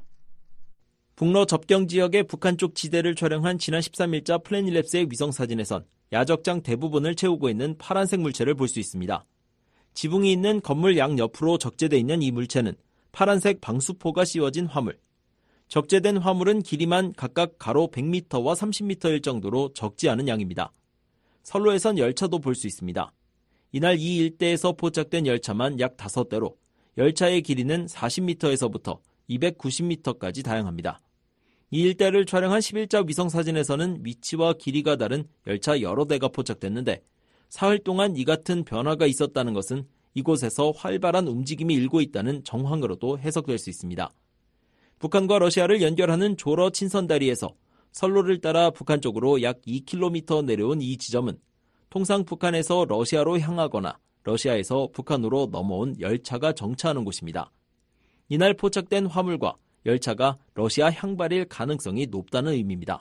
북러 접경 지역의 북한 쪽 지대를 촬영한 지난 십삼일자 플래닛랩스의 위성사진에선 야적장 대부분을 채우고 있는 파란색 물체를 볼 수 있습니다. 지붕이 있는 건물 양옆으로 적재되어 있는 이 물체는 파란색 방수포가 씌워진 화물. 적재된 화물은 길이만 각각 가로 백 미터와 삼십 미터일 정도로 적지 않은 양입니다. 선로에선 열차도 볼 수 있습니다. 이날 이 일대에서 포착된 열차만 약 다섯 대로 열차의 길이는 사십 미터에서부터 이백구십 미터까지 다양합니다. 이 일대를 촬영한 십일자 위성사진에서는 위치와 길이가 다른 열차 여러 대가 포착됐는데 사흘 동안 이 같은 변화가 있었다는 것은 이곳에서 활발한 움직임이 일고 있다는 정황으로도 해석될 수 있습니다. 북한과 러시아를 연결하는 조러 친선다리에서 선로를 따라 북한 쪽으로 약 이 킬로미터 내려온 이 지점은 통상 북한에서 러시아로 향하거나 러시아에서 북한으로 넘어온 열차가 정차하는 곳입니다. 이날 포착된 화물과 열차가 러시아 향발일 가능성이 높다는 의미입니다.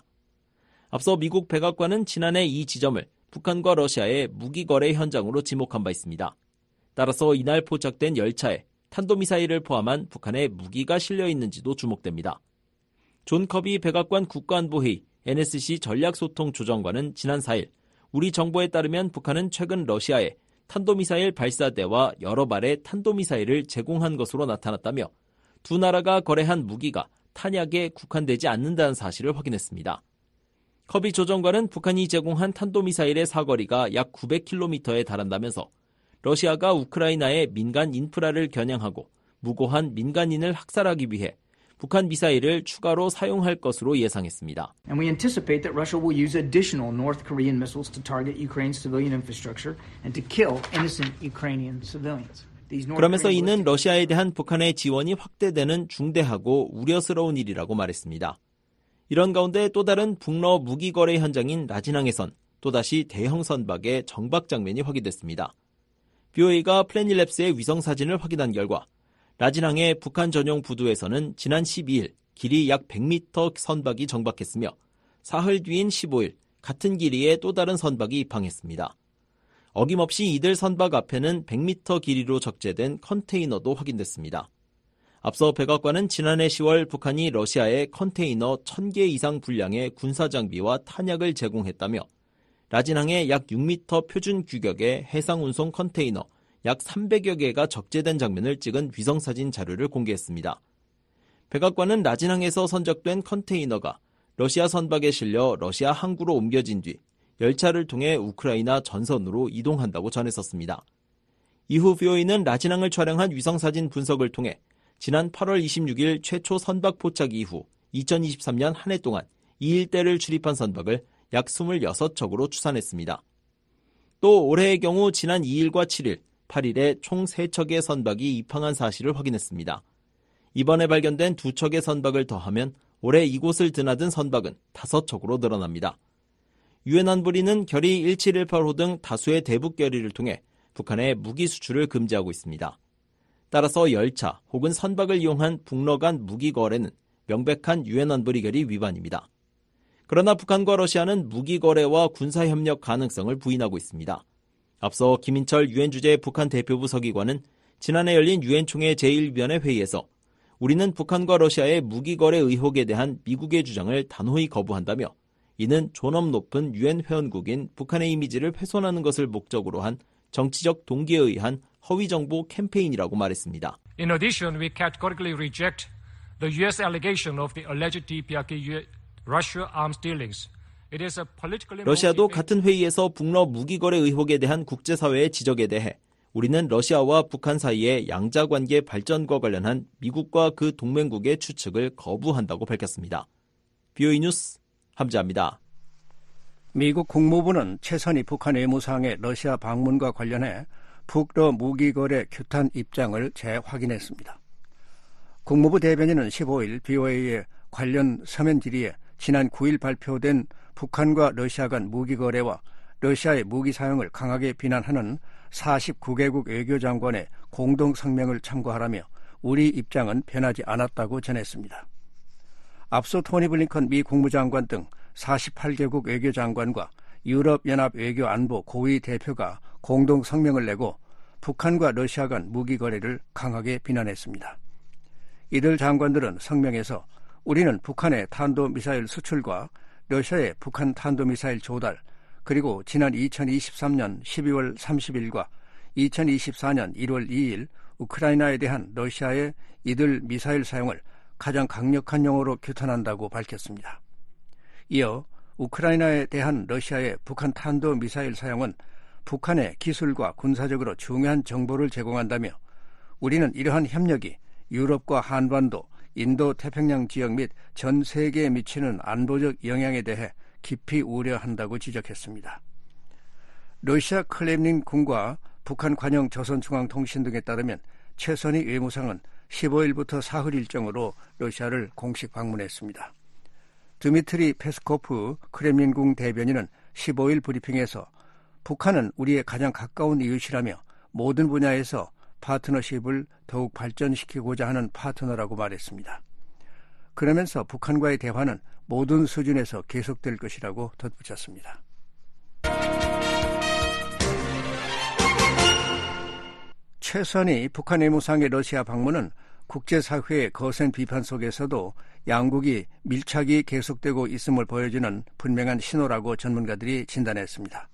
앞서 미국 백악관은 지난해 이 지점을 북한과 러시아의 무기 거래 현장으로 지목한 바 있습니다. 따라서 이날 포착된 열차에 탄도미사일을 포함한 북한의 무기가 실려 있는지도 주목됩니다. 존 커비 백악관 국가안보회의 엔에스씨 전략소통조정관은 지난 사일 우리 정보에 따르면 북한은 최근 러시아에 탄도미사일 발사대와 여러 발의 탄도미사일을 제공한 것으로 나타났다며 두 나라가 거래한 무기가 탄약에 국한되지 않는다는 사실을 확인했습니다. 커비 조정관은 북한이 제공한 탄도미사일의 사거리가 약 구백 킬로미터에 달한다면서 러시아가 우크라이나의 민간 인프라를 겨냥하고 무고한 민간인을 학살하기 위해 북한 미사일을 추가로 사용할 것으로 예상했습니다. And we anticipate that Russia will use additional North Korean missiles to target Ukraine's civilian infrastructure and to kill innocent Ukrainian civilians. 그러면서 이는 러시아에 대한 북한의 지원이 확대되는 중대하고 우려스러운 일이라고 말했습니다. 이런 가운데 또 다른 북러 무기 거래 현장인 라진항에선 또다시 대형 선박의 정박 장면이 확인됐습니다. 비오에이가 플래닛랩스의 위성사진을 확인한 결과 라진항의 북한 전용 부두에서는 지난 십이일 길이 약 백 미터 선박이 정박했으며 사흘 뒤인 십오일 같은 길이의 또 다른 선박이 입항했습니다. 어김없이 이들 선박 앞에는 백 미터 길이로 적재된 컨테이너도 확인됐습니다. 앞서 백악관은 지난해 시월 북한이 러시아에 컨테이너 천 개 이상 분량의 군사장비와 탄약을 제공했다며 라진항에 약 육 미터 표준 규격의 해상운송 컨테이너 약 삼백여 개가 적재된 장면을 찍은 위성사진 자료를 공개했습니다. 백악관은 라진항에서 선적된 컨테이너가 러시아 선박에 실려 러시아 항구로 옮겨진 뒤 열차를 통해 우크라이나 전선으로 이동한다고 전했었습니다. 이후 비오에이는 라진항을 촬영한 위성사진 분석을 통해 지난 팔월 이십육일 최초 선박 포착 이후 이천이십삼년 한 해 동안 이 일대를 출입한 선박을 약 이십육 척으로 추산했습니다. 또 올해의 경우 지난 이일과 칠일, 팔일에 총 세 척의 선박이 입항한 사실을 확인했습니다. 이번에 발견된 두 척의 선박을 더하면 올해 이곳을 드나든 선박은 다섯 척으로 늘어납니다. 유엔 안보리는 결의 일칠일팔호 등 다수의 대북 결의를 통해 북한의 무기 수출을 금지하고 있습니다. 따라서 열차 혹은 선박을 이용한 북러 간 무기 거래는 명백한 유엔 안보리 결의 위반입니다. 그러나 북한과 러시아는 무기 거래와 군사 협력 가능성을 부인하고 있습니다. 앞서 김인철 유엔 주재 북한 대표부 서기관은 지난해 열린 유엔 총회 제일 위원회 회의에서 우리는 북한과 러시아의 무기 거래 의혹에 대한 미국의 주장을 단호히 거부한다며 이는 존엄 높은 유엔 회원국인 북한의 이미지를 훼손하는 것을 목적으로 한 정치적 동기에 의한 허위 정보 캠페인이라고 말했습니다. In addition, we categorically reject the U S allegation of the alleged 디피아케이 Russia arms dealings. It is a politically 러시아도 같은 회의에서 북러 무기 거래 의혹에 대한 국제사회의 지적에 대해 우리는 러시아와 북한 사이의 양자관계 발전과 관련한 미국과 그 동맹국의 추측을 거부한다고 밝혔습니다. 비오이 뉴스 함지아입니다. 미국 국무부는 최선희 북한 외무상의 러시아 방문과 관련해 북러 무기거래 규탄 입장을 재확인했습니다. 국무부 대변인은 십오일 비오에이의 관련 서면 질의에 지난 구일 발표된 북한과 러시아 간 무기거래와 러시아의 무기 사용을 강하게 비난하는 사십구 개국 외교장관의 공동성명을 참고하라며 우리 입장은 변하지 않았다고 전했습니다. 앞서 토니 블링컨 미 국무장관 등 사십팔 개국 외교장관과 유럽연합 외교안보 고위 대표가 공동성명을 내고 북한과 러시아 간 무기 거래를 강하게 비난했습니다. 이들 장관들은 성명에서 우리는 북한의 탄도미사일 수출과 러시아의 북한 탄도미사일 조달, 그리고 지난 이천이십삼년 십이월 삼십일과 이천이십사년 일월 이일 우크라이나에 대한 러시아의 이들 미사일 사용을 가장 강력한 용어로 규탄한다고 밝혔습니다. 이어 우크라이나에 대한 러시아의 북한 탄도미사일 사용은 북한의 기술과 군사적으로 중요한 정보를 제공한다며 우리는 이러한 협력이 유럽과 한반도, 인도 태평양 지역 및 전 세계에 미치는 안보적 영향에 대해 깊이 우려한다고 지적했습니다. 러시아 크렘린궁과 북한 관영 조선중앙통신 등에 따르면 최선희 외무상은 십오일부터 사흘 일정으로 러시아를 공식 방문했습니다. 드미트리 페스코프 크렘린궁 대변인은 십오일 브리핑에서 북한은 우리의 가장 가까운 이웃이라며 모든 분야에서 파트너십을 더욱 발전시키고자 하는 파트너라고 말했습니다. 그러면서 북한과의 대화는 모든 수준에서 계속될 것이라고 덧붙였습니다. 최선희 북한 외무상의 러시아 방문은 국제사회의 거센 비판 속에서도 양국이 밀착이 계속되고 있음을 보여주는 분명한 신호라고 전문가들이 진단했습니다.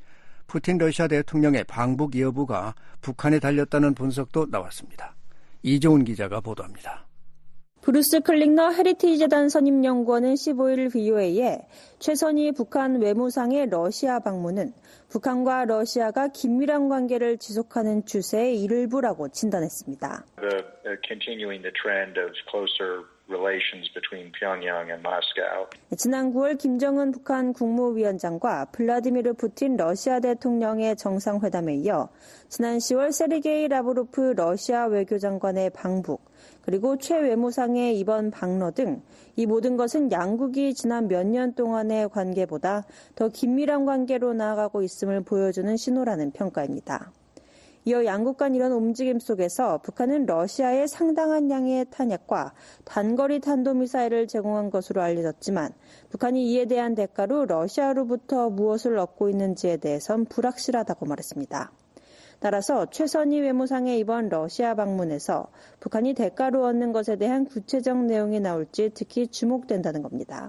푸틴 러시아 대통령의 방북 여부가 북한에 달렸다는 분석도 나왔습니다. 이종훈 기자가 보도합니다. 브루스 클링너 헤리티지 재단 선임연구원은 십오일 비오에이에 최선희 북한 외무상의 러시아 방문은 북한과 러시아가 긴밀한 관계를 지속하는 추세의 일부라고 진단했습니다. The, uh, continuing the trend of closer relations between Pyongyang and Moscow. 지난 구월 김정은 북한 국무위원장과 블라디미르 푸틴 러시아 대통령의 정상회담에 이어 지난 시월 세르게이 라브로프 러시아 외교장관의 방북, 그리고 최 외무상의 이번 방러 등 이 모든 것은 양국이 지난 몇 년 동안의 관계보다 더 긴밀한 관계로 나아가고 있음을 보여주는 신호라는 평가입니다. 이어 양국 간 이런 움직임 속에서 북한은 러시아에 상당한 양의 탄약과 단거리 탄도미사일을 제공한 것으로 알려졌지만 북한이 이에 대한 대가로 러시아로부터 무엇을 얻고 있는지에 대해선 불확실하다고 말했습니다. 따라서 최선희 외무상의 이번 러시아 방문에서 북한이 대가로 얻는 것에 대한 구체적 내용이 나올지 특히 주목된다는 겁니다.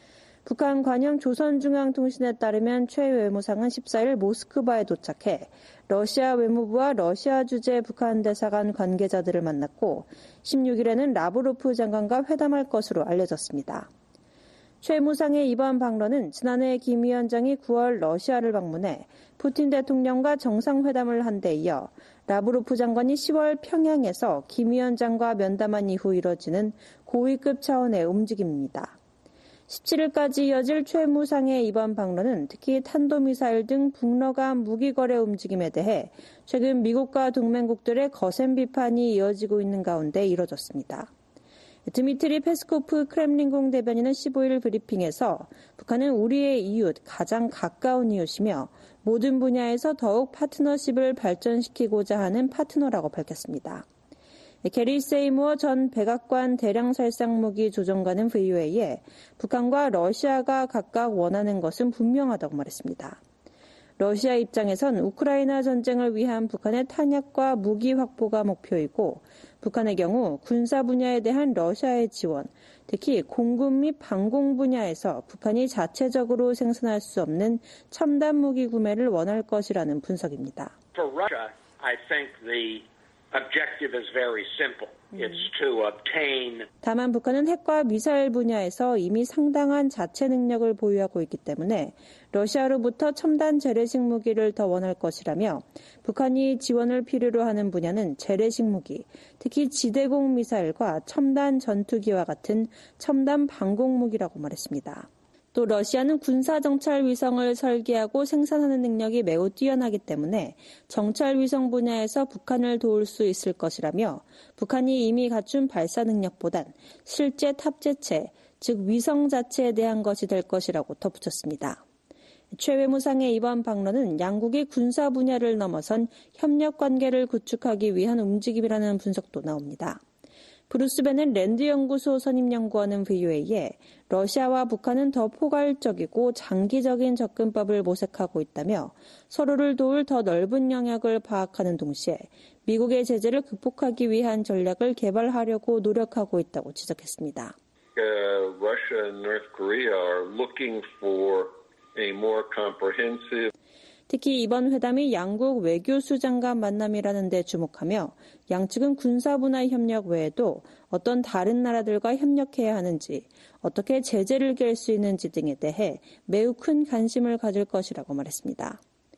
북한 관영 조선중앙통신에 따르면 최 외무상은 십사일 모스크바에 도착해 러시아 외무부와 러시아 주재 북한 대사관 관계자들을 만났고 십육일에는 라브로프 장관과 회담할 것으로 알려졌습니다. 최 외무상의 이번 방문은 지난해 김 위원장이 구월 러시아를 방문해 푸틴 대통령과 정상회담을 한 데 이어 라브로프 장관이 시월 평양에서 김 위원장과 면담한 이후 이뤄지는 고위급 차원의 움직임입니다. 십칠일까지 이어질 최 외무상의 이번 방문은 특히 탄도미사일 등 북러 간 무기거래 움직임에 대해 최근 미국과 동맹국들의 거센 비판이 이어지고 있는 가운데 이뤄졌습니다. 드미트리 페스코프 크렘린궁 대변인은 십오일 브리핑에서 북한은 우리의 이웃, 가장 가까운 이웃이며 모든 분야에서 더욱 파트너십을 발전시키고자 하는 파트너라고 밝혔습니다. 게리 세이무어 전 백악관 대량살상무기 조정관은 브이오에이에 북한과 러시아가 각각 원하는 것은 분명하다고 말했습니다. 러시아 입장에선 우크라이나 전쟁을 위한 북한의 탄약과 무기 확보가 목표이고 북한의 경우 군사 분야에 대한 러시아의 지원, 특히 공군 및 방공 분야에서 북한이 자체적으로 생산할 수 없는 첨단 무기 구매를 원할 것이라는 분석입니다. For Russia, I think the objective is very simple. It's to obtain. 다만 북한은 핵과 미사일 분야에서 이미 상당한 자체 능력을 보유하고 있기 때문에 러시아로부터 첨단 재래식 무기를 더 원할 것이라며 북한이 지원을 필요로 하는 분야는 재래식 무기, 특히 지대공 미사일과 첨단 전투기와 같은 첨단 방공 무기라고 말했습니다. 또 러시아는 군사정찰 위성을 설계하고 생산하는 능력이 매우 뛰어나기 때문에 정찰 위성 분야에서 북한을 도울 수 있을 것이라며 북한이 이미 갖춘 발사 능력보단 실제 탑재체, 즉 위성 자체에 대한 것이 될 것이라고 덧붙였습니다. 최 외무상의 이번 방문은 양국이 군사 분야를 넘어선 협력 관계를 구축하기 위한 움직임이라는 분석도 나옵니다. 브루스 벤은 랜드 연구소 선임 연구원은 브이오에이에 러시아와 북한은 더 포괄적이고 장기적인 접근법을 모색하고 있다며 서로를 도울 더 넓은 영역을 파악하는 동시에 미국의 제재를 극복하기 위한 전략을 개발하려고 노력하고 있다고 지적했습니다. Uh, Russia and North Korea are looking for a more comprehensive 특히 이번 회담이 양국 외교수장 간 만남이라는 데 주목하며 양측은 군사 분야 협력 외에도 어떤 다른 나라들과 협력해야 하는지, 어떻게 제재를 깰 수 있는지 등에 대해 매우 큰 관심을 가질 것이라고 말했습니다.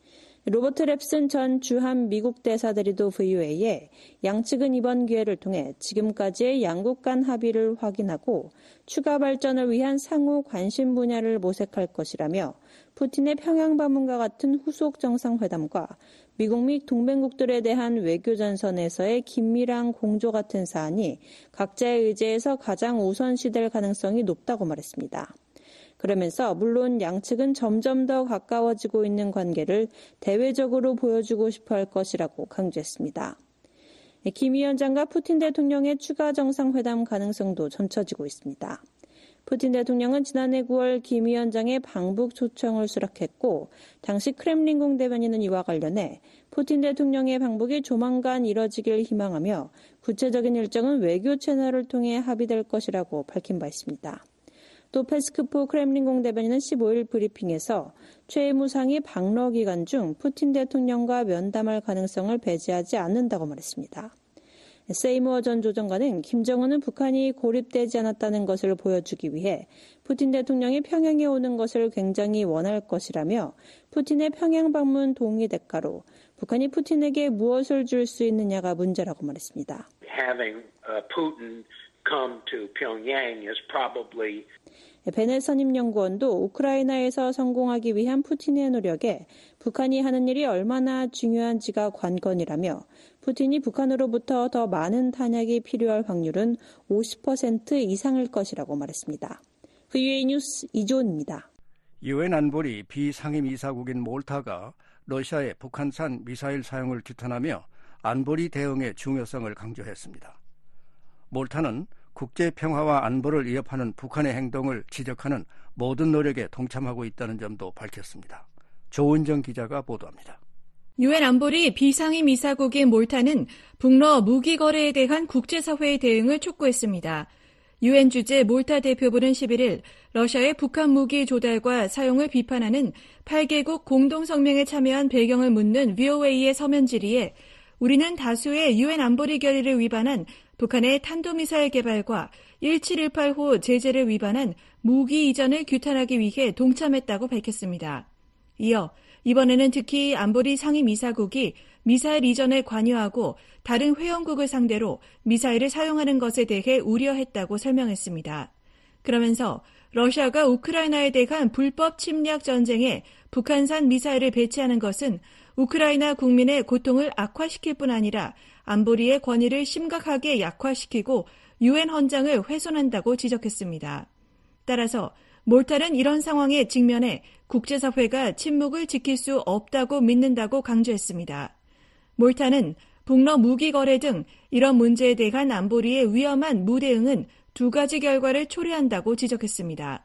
로버트 랩슨 전 주한 미국 대사 대리도 브이오에이에 양측은 이번 기회를 통해 지금까지의 양국 간 합의를 확인하고 추가 발전을 위한 상호 관심 분야를 모색할 것이라며 푸틴의 평양 방문과 같은 후속 정상회담과 미국 및 동맹국들에 대한 외교전선에서의 긴밀한 공조 같은 사안이 각자의 의제에서 가장 우선시될 가능성이 높다고 말했습니다. 그러면서 물론 양측은 점점 더 가까워지고 있는 관계를 대외적으로 보여주고 싶어 할 것이라고 강조했습니다. 김 위원장과 푸틴 대통령의 추가 정상회담 가능성도 점쳐지고 있습니다. 푸틴 대통령은 지난해 구월 김 위원장의 방북 초청을 수락했고 당시 크렘린궁 대변인은 이와 관련해 푸틴 대통령의 방북이 조만간 이뤄지길 희망하며 구체적인 일정은 외교 채널을 통해 합의될 것이라고 밝힌 바 있습니다. 또 페스코프 크렘린궁 대변인은 십오일 브리핑에서 최 외무상이 방러 기간 중 푸틴 대통령과 면담할 가능성을 배제하지 않는다고 말했습니다. 세이무어 전 조정관은 김정은은 북한이 고립되지 않았다는 것을 보여주기 위해 푸틴 대통령이 평양에 오는 것을 굉장히 원할 것이라며 푸틴의 평양 방문 동의 대가로 북한이 푸틴에게 무엇을 줄 수 있느냐가 문제라고 말했습니다. Having uh, Putin come to Pyongyang is probably 베넬 선임연구원도 우크라이나에서 성공하기 위한 푸틴의 노력에 북한이 하는 일이 얼마나 중요한지가 관건이라며 푸틴이 북한으로부터 더 많은 탄약이 필요할 확률은 오십 퍼센트 이상일 것이라고 말했습니다. 브이오에이 뉴스 이조은입니다. 유엔 안보리 비상임이사국인 몰타가 러시아의 북한산 미사일 사용을 규탄하며 안보리 대응의 중요성을 강조했습니다. 몰타는 국제 평화와 안보를 위협하는 북한의 행동을 지적하는 모든 노력에 동참하고 있다는 점도 밝혔습니다. 조은정 기자가 보도합니다. 유엔 안보리 비상임 이사국인 몰타는 북러 무기 거래에 대한 국제사회의 대응을 촉구했습니다. 유엔 주재 몰타 대표부는 십일일 러시아의 북한 무기 조달과 사용을 비판하는 팔 개국 공동성명에 참여한 배경을 묻는 브이오에이의 서면 질의에 우리는 다수의 유엔 안보리 결의를 위반한 북한의 탄도미사일 개발과 천칠백십팔 호 제재를 위반한 무기 이전을 규탄하기 위해 동참했다고 밝혔습니다. 이어 이번에는 특히 안보리 상임이사국이 미사일 이전에 관여하고 다른 회원국을 상대로 미사일을 사용하는 것에 대해 우려했다고 설명했습니다. 그러면서 러시아가 우크라이나에 대한 불법 침략 전쟁에 북한산 미사일을 배치하는 것은 우크라이나 국민의 고통을 악화시킬 뿐 아니라 안보리의 권위를 심각하게 약화시키고 유엔 헌장을 훼손한다고 지적했습니다. 따라서 몰타는 이런 상황에 직면해 국제사회가 침묵을 지킬 수 없다고 믿는다고 강조했습니다. 몰타는 북러 무기 거래 등 이런 문제에 대한 안보리의 위험한 무대응은 두 가지 결과를 초래한다고 지적했습니다.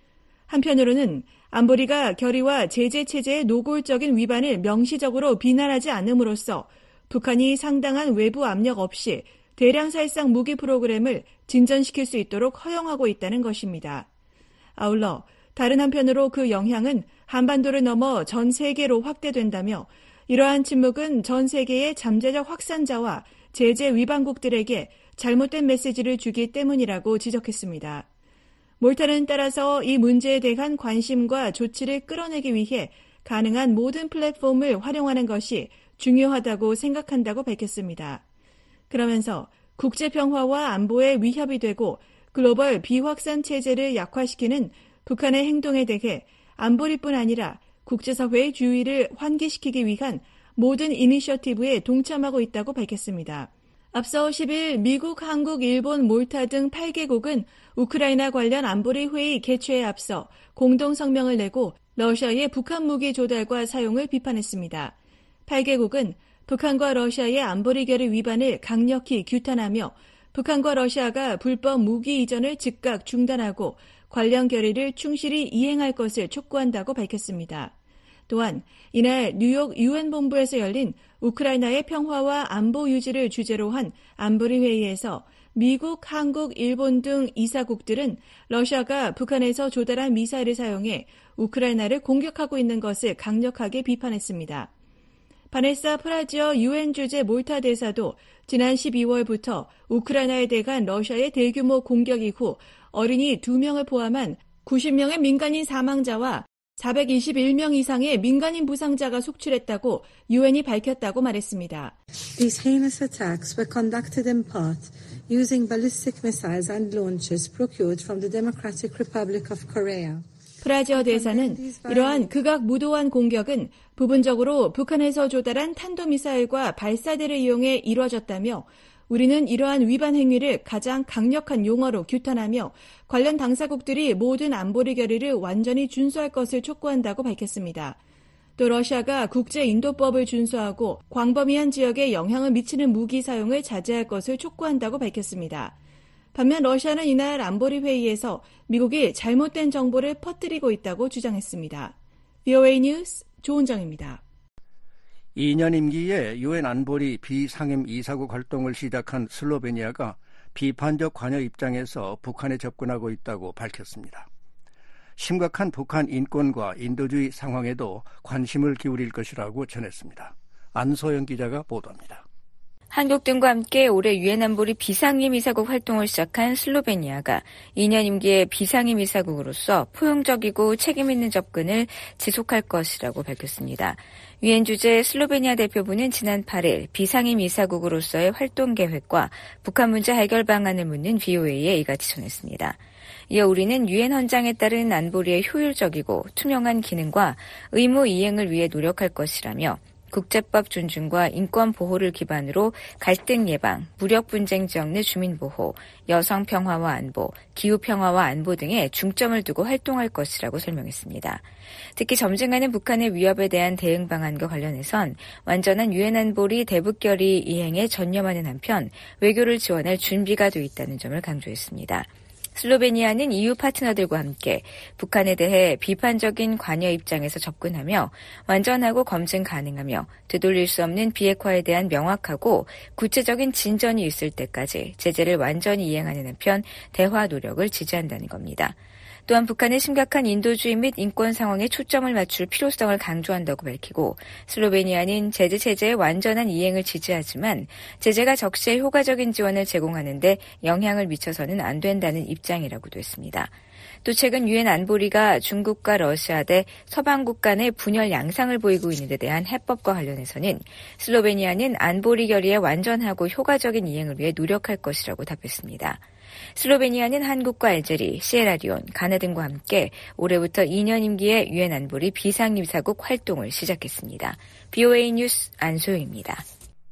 한편으로는 안보리가 결의와 제재 체제의 노골적인 위반을 명시적으로 비난하지 않음으로써 북한이 상당한 외부 압력 없이 대량 살상 무기 프로그램을 진전시킬 수 있도록 허용하고 있다는 것입니다. 아울러 다른 한편으로 그 영향은 한반도를 넘어 전 세계로 확대된다며 이러한 침묵은 전 세계의 잠재적 확산자와 제재 위반국들에게 잘못된 메시지를 주기 때문이라고 지적했습니다. 몰타는 따라서 이 문제에 대한 관심과 조치를 끌어내기 위해 가능한 모든 플랫폼을 활용하는 것이 중요하다고 생각한다고 밝혔습니다. 그러면서 국제평화와 안보에 위협이 되고 글로벌 비확산 체제를 약화시키는 북한의 행동에 대해 안보리뿐 아니라 국제사회의 주의를 환기시키기 위한 모든 이니셔티브에 동참하고 있다고 밝혔습니다. 앞서 십 일 미국, 한국, 일본, 몰타 등 팔 개국은 우크라이나 관련 안보리 회의 개최에 앞서 공동성명을 내고 러시아의 북한 무기 조달과 사용을 비판했습니다. 팔 개국은 북한과 러시아의 안보리 결의 위반을 강력히 규탄하며 북한과 러시아가 불법 무기 이전을 즉각 중단하고 관련 결의를 충실히 이행할 것을 촉구한다고 밝혔습니다. 또한 이날 뉴욕 유엔 본부에서 열린 우크라이나의 평화와 안보 유지를 주제로 한 안보리 회의에서 미국, 한국, 일본 등 이사국들은 러시아가 북한에서 조달한 미사일을 사용해 우크라이나를 공격하고 있는 것을 강력하게 비판했습니다. 바네사 프라지어 유엔 주재 몰타 대사도 지난 십이월부터 우크라이나에 대한 러시아의 대규모 공격 이후 어린이 두 명을 포함한 구십 명의 민간인 사망자와 사백이십일 명 이상의 민간인 부상자가 속출했다고 유엔이 밝혔다고 말했습니다. These heinous attacks were conducted in part using ballistic missiles and launchers procured from the Democratic Republic of Korea. 프라지어 대사는 이러한 극악무도한 공격은 부분적으로 북한에서 조달한 탄도미사일과 발사대를 이용해 이루어졌다며 우리는 이러한 위반 행위를 가장 강력한 용어로 규탄하며 관련 당사국들이 모든 안보리 결의를 완전히 준수할 것을 촉구한다고 밝혔습니다. 또 러시아가 국제인도법을 준수하고 광범위한 지역에 영향을 미치는 무기 사용을 자제할 것을 촉구한다고 밝혔습니다. 반면 러시아는 이날 안보리 회의에서 미국이 잘못된 정보를 퍼뜨리고 있다고 주장했습니다. 브이오에이 뉴스 조은정입니다. 이 년 임기에 유엔 안보리 비상임 이사국 활동을 시작한 슬로베니아가 비판적 관여 입장에서 북한에 접근하고 있다고 밝혔습니다. 심각한 북한 인권과 인도주의 상황에도 관심을 기울일 것이라고 전했습니다. 안소영 기자가 보도합니다. 한국 등과 함께 올해 유엔 안보리 비상임 이사국 활동을 시작한 슬로베니아가 이 년 임기의 비상임 이사국으로서 포용적이고 책임 있는 접근을 지속할 것이라고 밝혔습니다. 유엔 주재 슬로베니아 대표부는 지난 팔 일 비상임 이사국으로서의 활동 계획과 북한 문제 해결 방안을 묻는 브이오에이에 이같이 전했습니다. 이어 우리는 유엔 헌장에 따른 안보리의 효율적이고 투명한 기능과 의무 이행을 위해 노력할 것이라며 국제법 존중과 인권 보호를 기반으로 갈등 예방, 무력 분쟁 지역 내 주민 보호, 여성 평화와 안보, 기후 평화와 안보 등에 중점을 두고 활동할 것이라고 설명했습니다. 특히 점증하는 북한의 위협에 대한 대응 방안과 관련해선 완전한 유엔 안보리 대북 결의 이행에 전념하는 한편 외교를 지원할 준비가 돼 있다는 점을 강조했습니다. 슬로베니아는 이유 파트너들과 함께 북한에 대해 비판적인 관여 입장에서 접근하며 완전하고 검증 가능하며 되돌릴 수 없는 비핵화에 대한 명확하고 구체적인 진전이 있을 때까지 제재를 완전히 이행하는 한편 대화 노력을 지지한다는 겁니다. 또한 북한의 심각한 인도주의 및 인권 상황에 초점을 맞출 필요성을 강조한다고 밝히고 슬로베니아는 제재 체제의 완전한 이행을 지지하지만 제재가 적시에 효과적인 지원을 제공하는 데 영향을 미쳐서는 안 된다는 입장이라고도 했습니다. 또 최근 유엔 안보리가 중국과 러시아 대 서방국 간의 분열 양상을 보이고 있는 데 대한 해법과 관련해서는 슬로베니아는 안보리 결의의 완전하고 효과적인 이행을 위해 노력할 것이라고 답했습니다. 슬로베니아는 한국과 알제리, 시에라리온, 가나 등과 함께 올해부터 이 년 임기의 유엔 안보리 비상임사국 활동을 시작했습니다. 브이오에이 뉴스 안소영입니다.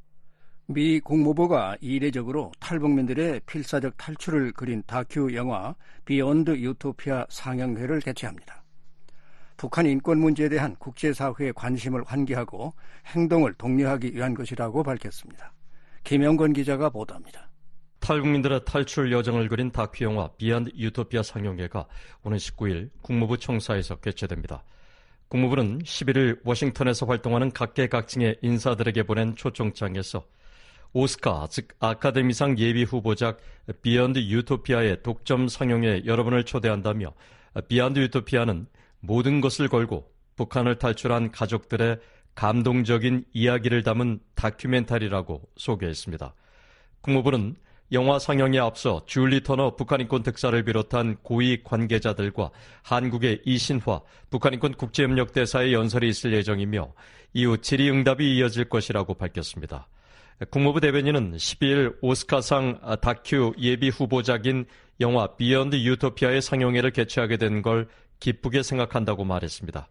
미 국무부가 이례적으로 탈북민들의 필사적 탈출을 그린 다큐 영화 비욘드 유토피아 상영회를 개최합니다. 북한 인권 문제에 대한 국제사회의 관심을 환기하고 행동을 독려하기 위한 것이라고 밝혔습니다. 김영건 기자가 보도합니다. 탈북민들의 탈출 여정을 그린 다큐 영화 비욘드 유토피아 상영회가 오는 십구 일 국무부 청사에서 개최됩니다. 국무부는 십일 일 워싱턴에서 활동하는 각계각층의 인사들에게 보낸 초청장에서 오스카, 즉 아카데미상 예비 후보작 비욘드 유토피아의 독점 상영회 여러분을 초대한다며 비욘드 유토피아는 모든 것을 걸고 북한을 탈출한 가족들의 감동적인 이야기를 담은 다큐멘터리라고 소개했습니다. 국무부는 영화 상영에 앞서 줄리 터너 북한인권 특사를 비롯한 고위 관계자들과 한국의 이신화 북한인권 국제협력대사의 연설이 있을 예정이며 이후 질의응답이 이어질 것이라고 밝혔습니다. 국무부 대변인은 십이일 오스카상 다큐 예비 후보작인 영화 비욘드 유토피아의 상영회를 개최하게 된 걸 기쁘게 생각한다고 말했습니다.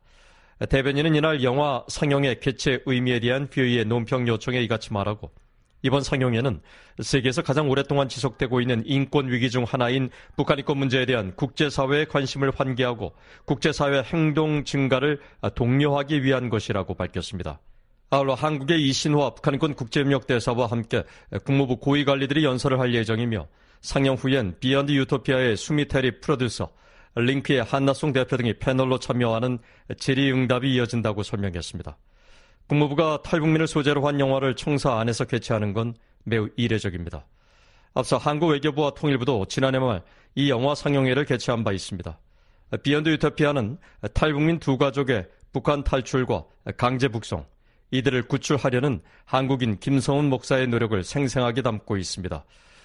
대변인은 이날 영화 상영회 개최 의미에 대한 뷰이의 논평 요청에 이같이 말하고 이번 상영회는 세계에서 가장 오랫동안 지속되고 있는 인권 위기 중 하나인 북한 인권 문제에 대한 국제사회의 관심을 환기하고 국제사회 행동 증가를 독려하기 위한 것이라고 밝혔습니다. 아울러 한국의 이신화 북한인권 국제협력대사와 함께 국무부 고위관리들이 연설을 할 예정이며 상영 후엔 비욘드 유토피아의 수미테리 프로듀서, 링크의 한나송 대표 등이 패널로 참여하는 질의응답이 이어진다고 설명했습니다. 국무부가 탈북민을 소재로 한 영화를 청사 안에서 개최하는 건 매우 이례적입니다. 앞서 한국 외교부와 통일부도 지난해 말 이 영화 상영회를 개최한 바 있습니다. 비욘드 유토피아는 탈북민 두 가족의 북한 탈출과 강제 북송, 이들을 구출하려는 한국인 김성훈 목사의 노력을 생생하게 담고 있습니다.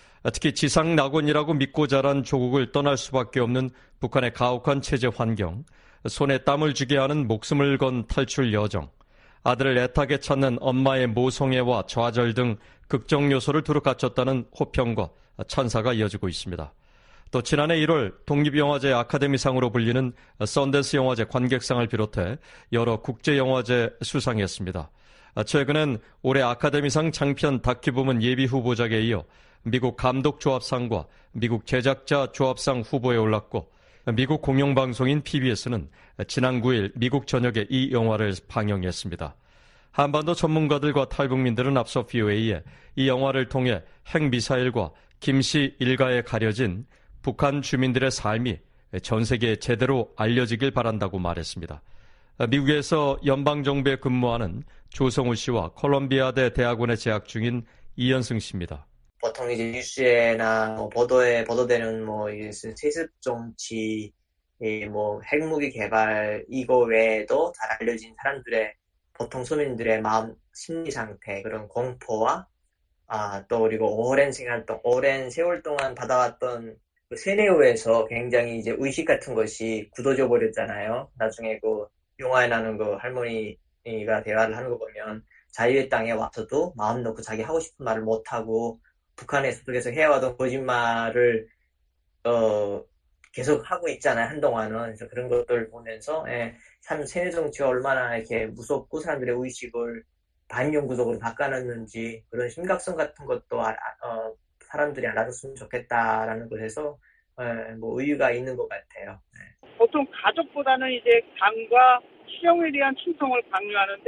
특히 지상 낙원이라고 믿고 자란 조국을 떠날 수밖에 없는 북한의 가혹한 체제 환경, 손에 땀을 쥐게 하는 목숨을 건 탈출 여정, 아들을 애타게 찾는 엄마의 모성애와 좌절 등 극적 요소를 두루 갖췄다는 호평과 찬사가 이어지고 있습니다. 또 지난해 일월 독립영화제 아카데미상으로 불리는 썬댄스 영화제 관객상을 비롯해 여러 국제영화제 수상했습니다. 최근엔 올해 아카데미상 장편 다큐 부문 예비 후보작에 이어 미국 감독조합상과 미국 제작자 조합상 후보에 올랐고 미국 공영방송인 피비에스는 지난 구일 미국 전역에 이 영화를 방영했습니다. 한반도 전문가들과 탈북민들은 앞서 브이오에이에 이 영화를 통해 핵미사일과 김씨 일가에 가려진 북한 주민들의 삶이 전 세계에 제대로 알려지길 바란다고 말했습니다. 미국에서 연방정부에 근무하는 조성우 씨와 콜롬비아대 대학원에 재학 중인 이현승 씨입니다. 보통 이제 뉴스에나 뭐 보도에 보도되는 뭐 세습 정치, 뭐 핵무기 개발 이거 외에도 잘 알려진 사람들의 보통 서민들의 마음 심리 상태 그런 공포와 아 또 그리고 오랜 생활 동 오랜 세월 동안 받아왔던 그 세뇌후에서 굉장히 이제 의식 같은 것이 굳어져 버렸잖아요. 나중에 그 영화에 나오는 그 할머니가 대화를 하는 거 보면 자유의 땅에 와서도 마음 놓고 자기 하고 싶은 말을 못 하고 북한에서 계속 해와던 거짓말을 어 계속 하고 있잖아요. 한동안은. 그래서 그런 것들 보면서 예, 참 세뇌 정치가 얼마나 이렇게 무섭고 사람들의 의식을 반영구적으로 바꿔놨는지 그런 심각성 같은 것도 아, 어, 사람들이 알아줬으면 좋겠다라는 것에서 예, 뭐 의의가 있는 것 같아요. 예. 보통 가족보다는 이제 당과 실용에 대한 충성을 강요하는데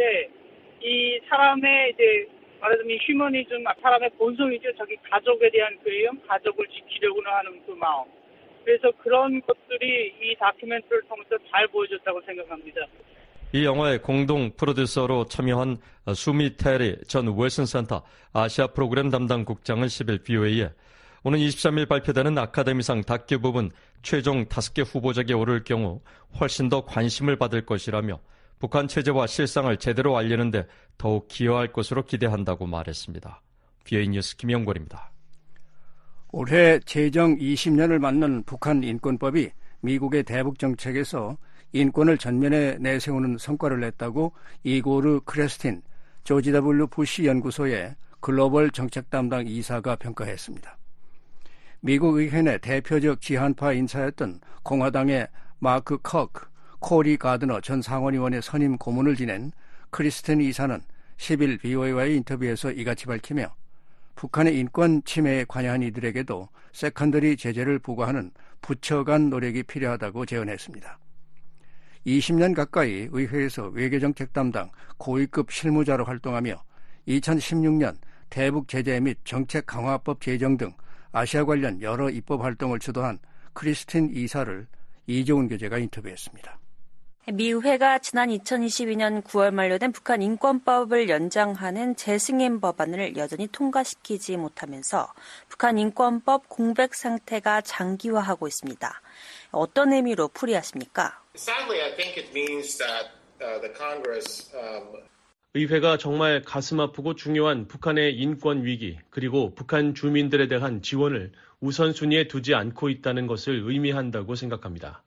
이 사람의 이제 말하자면 휴머니즘, 사람의 본성이죠. 자기 가족에 대한 그리움, 가족을 지키려고 하는 그 마음. 그래서 그런 것들이 이 다큐멘터리를 통해서 잘 보여줬다고 생각합니다. 이 영화의 공동 프로듀서로 참여한 수미 테리 전 웰슨 센터 아시아 프로그램 담당 국장은 십일 브이오에이에 오는 이십삼일 발표되는 아카데미상 다큐 부분 최종 다섯 개 후보작에 오를 경우 훨씬 더 관심을 받을 것이라며 북한 체제와 실상을 제대로 알리는데 더욱 기여할 것으로 기대한다고 말했습니다. 브이오에이 뉴스 김영권입니다. 올해 제정 이십 년을 맞는 북한 인권법이 미국의 대북 정책에서 인권을 전면에 내세우는 성과를 냈다고 이고르 크레스틴 조지 더블유 부시 연구소의 글로벌 정책 담당 이사가 평가했습니다. 미국 의회 내 대표적 지한파 인사였던 공화당의 마크 커크, 코리 가드너 전 상원의원의 선임 고문을 지낸 크리스틴 이사는 십일 브이오에이와의 인터뷰에서 이같이 밝히며 북한의 인권 침해에 관여한 이들에게도 세컨더리 제재를 부과하는 부처 간 노력이 필요하다고 제언했습니다. 이십 년 가까이 의회에서 외교정책 담당 고위급 실무자로 활동하며 이천십육 년 대북 제재 및 정책 강화법 제정 등 아시아 관련 여러 입법 활동을 주도한 크리스틴 이사를 이종훈 교재가 인터뷰했습니다. 미 의회가 지난 이천이십이 년 구월 만료된 북한 인권법을 연장하는 재승인 법안을 여전히 통과시키지 못하면서 북한 인권법 공백 상태가 장기화하고 있습니다. 어떤 의미로 풀이하십니까? Sadly, I think it means that uh, the Congress um... 의회가 정말 가슴 아프고 중요한 북한의 인권 위기 그리고 북한 주민들에 대한 지원을 우선순위에 두지 않고 있다는 것을 의미한다고 생각합니다.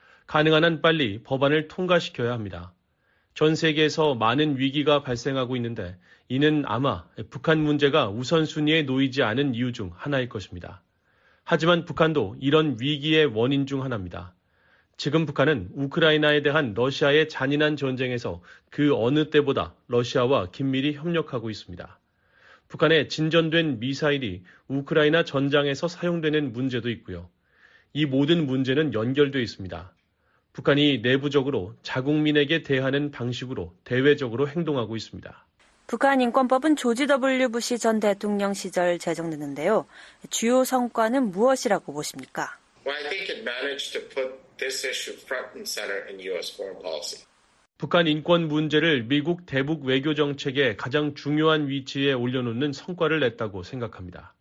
가능한 한 빨리 법안을 통과시켜야 합니다. 전 세계에서 많은 위기가 발생하고 있는데 이는 아마 북한 문제가 우선순위에 놓이지 않은 이유 중 하나일 것입니다. 하지만 북한도 이런 위기의 원인 중 하나입니다. 지금 북한은 우크라이나에 대한 러시아의 잔인한 전쟁에서 그 어느 때보다 러시아와 긴밀히 협력하고 있습니다. 북한의 진전된 미사일이 우크라이나 전장에서 사용되는 문제도 있고요. 이 모든 문제는 연결되어 있습니다. 북한이 내부적으로 자국민에게 대하는 방식으로 대외적으로 행동하고 있습니다. 북한 인권법은 조지 더블유 부시 전 대통령 시절 제정됐는데요. 주요 성과는 무엇이라고 보십니까? Well, I think it managed to put this issue front and center in U S foreign policy. 북한 인권 문제를 미국 대북 외교 정책의 가장 중요한 위치에 올려놓는 성과를 냈다고 생각합니다.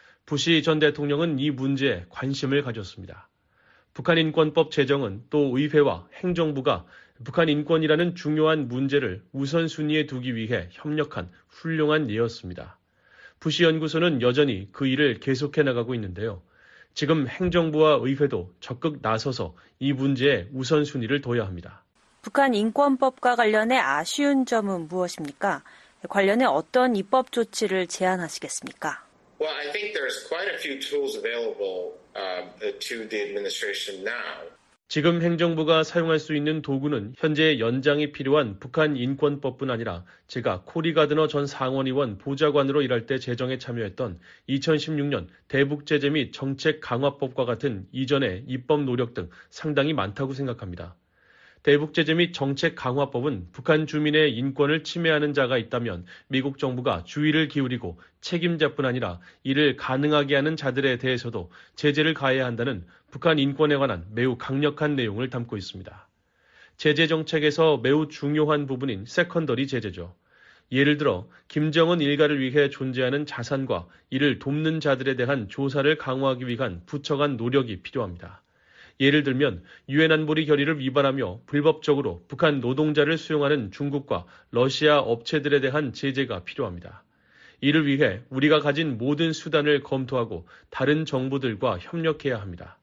부시 전 대통령은 이 문제에 관심을 가졌습니다. 북한 인권법 제정은 또 의회와 행정부가 북한 인권이라는 중요한 문제를 우선순위에 두기 위해 협력한 훌륭한 예였습니다. 부시 연구소는 여전히 그 일을 계속해 나가고 있는데요. 지금 행정부와 의회도 적극 나서서 이 문제에 우선순위를 둬야 합니다. 북한 인권법과 관련해 아쉬운 점은 무엇입니까? 관련해 어떤 입법 조치를 제안하시겠습니까? Well, I think there's quite a few tools available uh, to the administration now. 지금 행정부가 사용할 수 있는 도구는 현재 연장이 필요한 북한 인권법뿐 아니라 제가 코리 가드너 전 상원의원 보좌관으로 일할 때 제정에 참여했던 이천십육 년 대북제재 및 정책 강화법과 같은 이전의 입법 노력 등 상당히 많다고 생각합니다. 대북제재 및 정책 강화법은 북한 주민의 인권을 침해하는 자가 있다면 미국 정부가 주의를 기울이고 책임자뿐 아니라 이를 가능하게 하는 자들에 대해서도 제재를 가해야 한다는 북한 인권에 관한 매우 강력한 내용을 담고 있습니다. 제재 정책에서 매우 중요한 부분인 세컨더리 제재죠. 예를 들어 김정은 일가를 위해 존재하는 자산과 이를 돕는 자들에 대한 조사를 강화하기 위한 부처 간 노력이 필요합니다. 예를 들면 유엔 안보리 결의를 위반하며 불법적으로 북한 노동자를 수용하는 중국과 러시아 업체들에 대한 제재가 필요합니다. 이를 위해 우리가 가진 모든 수단을 검토하고 다른 정부들과 협력해야 합니다.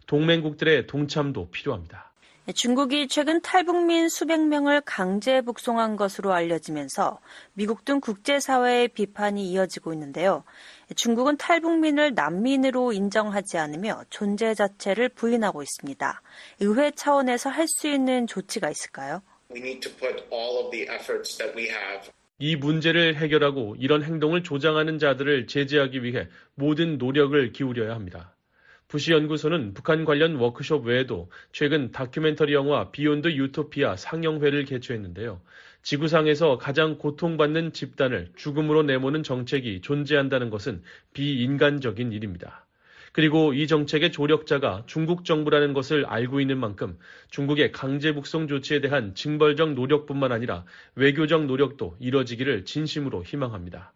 동맹국들의 동참도 필요합니다. 중국이 최근 탈북민 수백 명을 강제 북송한 것으로 알려지면서 미국 등 국제사회의 비판이 이어지고 있는데요. 중국은 탈북민을 난민으로 인정하지 않으며 존재 자체를 부인하고 있습니다. 의회 차원에서 할 수 있는 조치가 있을까요? We need to put all of the efforts that we have. 이 문제를 해결하고 이런 행동을 조장하는 자들을 제재하기 위해 모든 노력을 기울여야 합니다. 부시 연구소는 북한 관련 워크숍 외에도 최근 다큐멘터리 영화 비욘드 유토피아 상영회를 개최했는데요. 지구상에서 가장 고통받는 집단을 죽음으로 내모는 정책이 존재한다는 것은 비인간적인 일입니다. 그리고 이 정책의 조력자가 중국 정부라는 것을 알고 있는 만큼 중국의 강제 북송 조치에 대한 징벌적 노력뿐만 아니라 외교적 노력도 이뤄지기를 진심으로 희망합니다.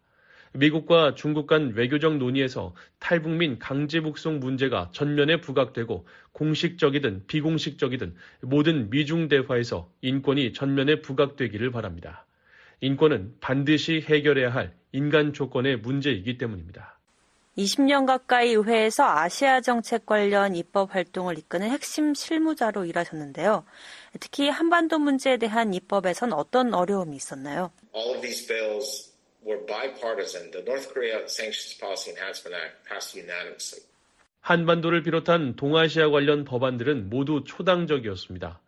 미국과 중국 간 외교적 논의에서 탈북민 강제 북송 문제가 전면에 부각되고 공식적이든 비공식적이든 모든 미중 대화에서 인권이 전면에 부각되기를 바랍니다. 인권은 반드시 해결해야 할 인간 조건의 문제이기 때문입니다. 이십 년 가까이 의회에서 아시아 정책 관련 입법 활동을 이끄는 핵심 실무자로 일하셨는데요. 특히 한반도 문제에 대한 입법에선 어떤 어려움이 있었나요? All of these bills were bipartisan. The North Korea Sanctions Policy Enhancement Act passed unanimously. 한반도를 비롯한 동아시아 관련 법안들은 모두 초당적이었습니다.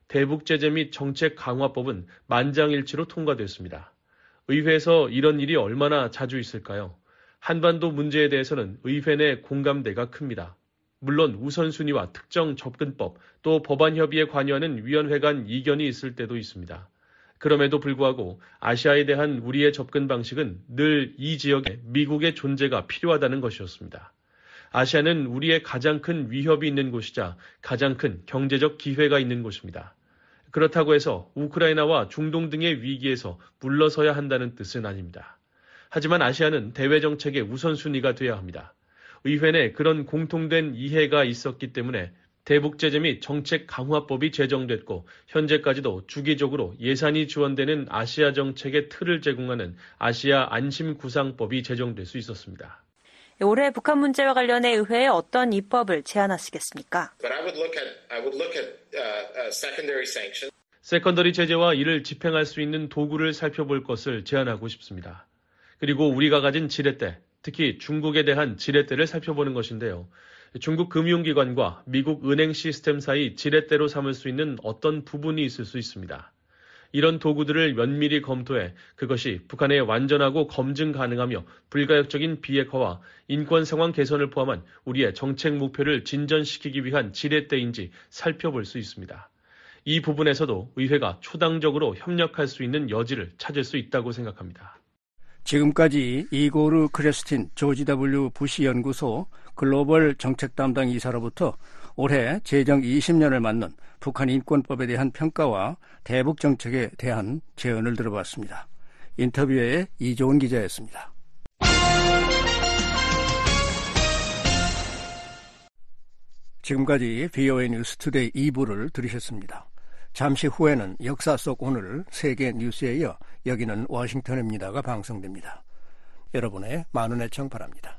대북제재 및 정책 강화법은 만장일치로 통과됐습니다. 의회에서 이런 일이 얼마나 자주 있을까요? 한반도 문제에 대해서는 의회 내 공감대가 큽니다. 물론 우선순위와 특정 접근법, 또 법안 협의에 관여하는 위원회 간 이견이 있을 때도 있습니다. 그럼에도 불구하고 아시아에 대한 우리의 접근 방식은 늘 이 지역에 미국의 존재가 필요하다는 것이었습니다. 아시아는 우리의 가장 큰 위협이 있는 곳이자 가장 큰 경제적 기회가 있는 곳입니다. 그렇다고 해서 우크라이나와 중동 등의 위기에서 물러서야 한다는 뜻은 아닙니다. 하지만 아시아는 대외 정책의 우선순위가 돼야 합니다. 의회 내 그런 공통된 이해가 있었기 때문에 대북 제재 및 정책 강화법이 제정됐고 현재까지도 주기적으로 예산이 지원되는 아시아 정책의 틀을 제공하는 아시아 안심 구상법이 제정될 수 있었습니다. 올해 북한 문제와 관련해 의회에 어떤 입법을 제안하시겠습니까? But I would look at I would look at uh, uh, secondary sanctions. 세컨더리 제재와 이를 집행할 수 있는 도구를 살펴볼 것을 제안하고 싶습니다. 그리고 우리가 가진 지렛대, 특히 중국에 대한 지렛대를 살펴보는 것인데요. 중국 금융기관과 미국 은행 시스템 사이 지렛대로 삼을 수 있는 어떤 부분이 있을 수 있습니다. 이런 도구들을 면밀히 검토해 그것이 북한의 완전하고 검증 가능하며 불가역적인 비핵화와 인권 상황 개선을 포함한 우리의 정책 목표를 진전시키기 위한 지렛대인지 살펴볼 수 있습니다. 이 부분에서도 의회가 초당적으로 협력할 수 있는 여지를 찾을 수 있다고 생각합니다. 지금까지 이고르 크레스틴 조지 더블유 부시 연구소 글로벌 정책 담당 이사로부터 올해 제정 이십 년을 맞는 북한 인권법에 대한 평가와 대북 정책에 대한 제언을 들어봤습니다. 인터뷰에 이조은 기자였습니다. 지금까지 브이오에이 뉴스투데이 이 부를 들으셨습니다. 잠시 후에는 역사 속 오늘 세계 뉴스에 이어 여기는 워싱턴입니다가 방송됩니다. 여러분의 많은 애청 바랍니다.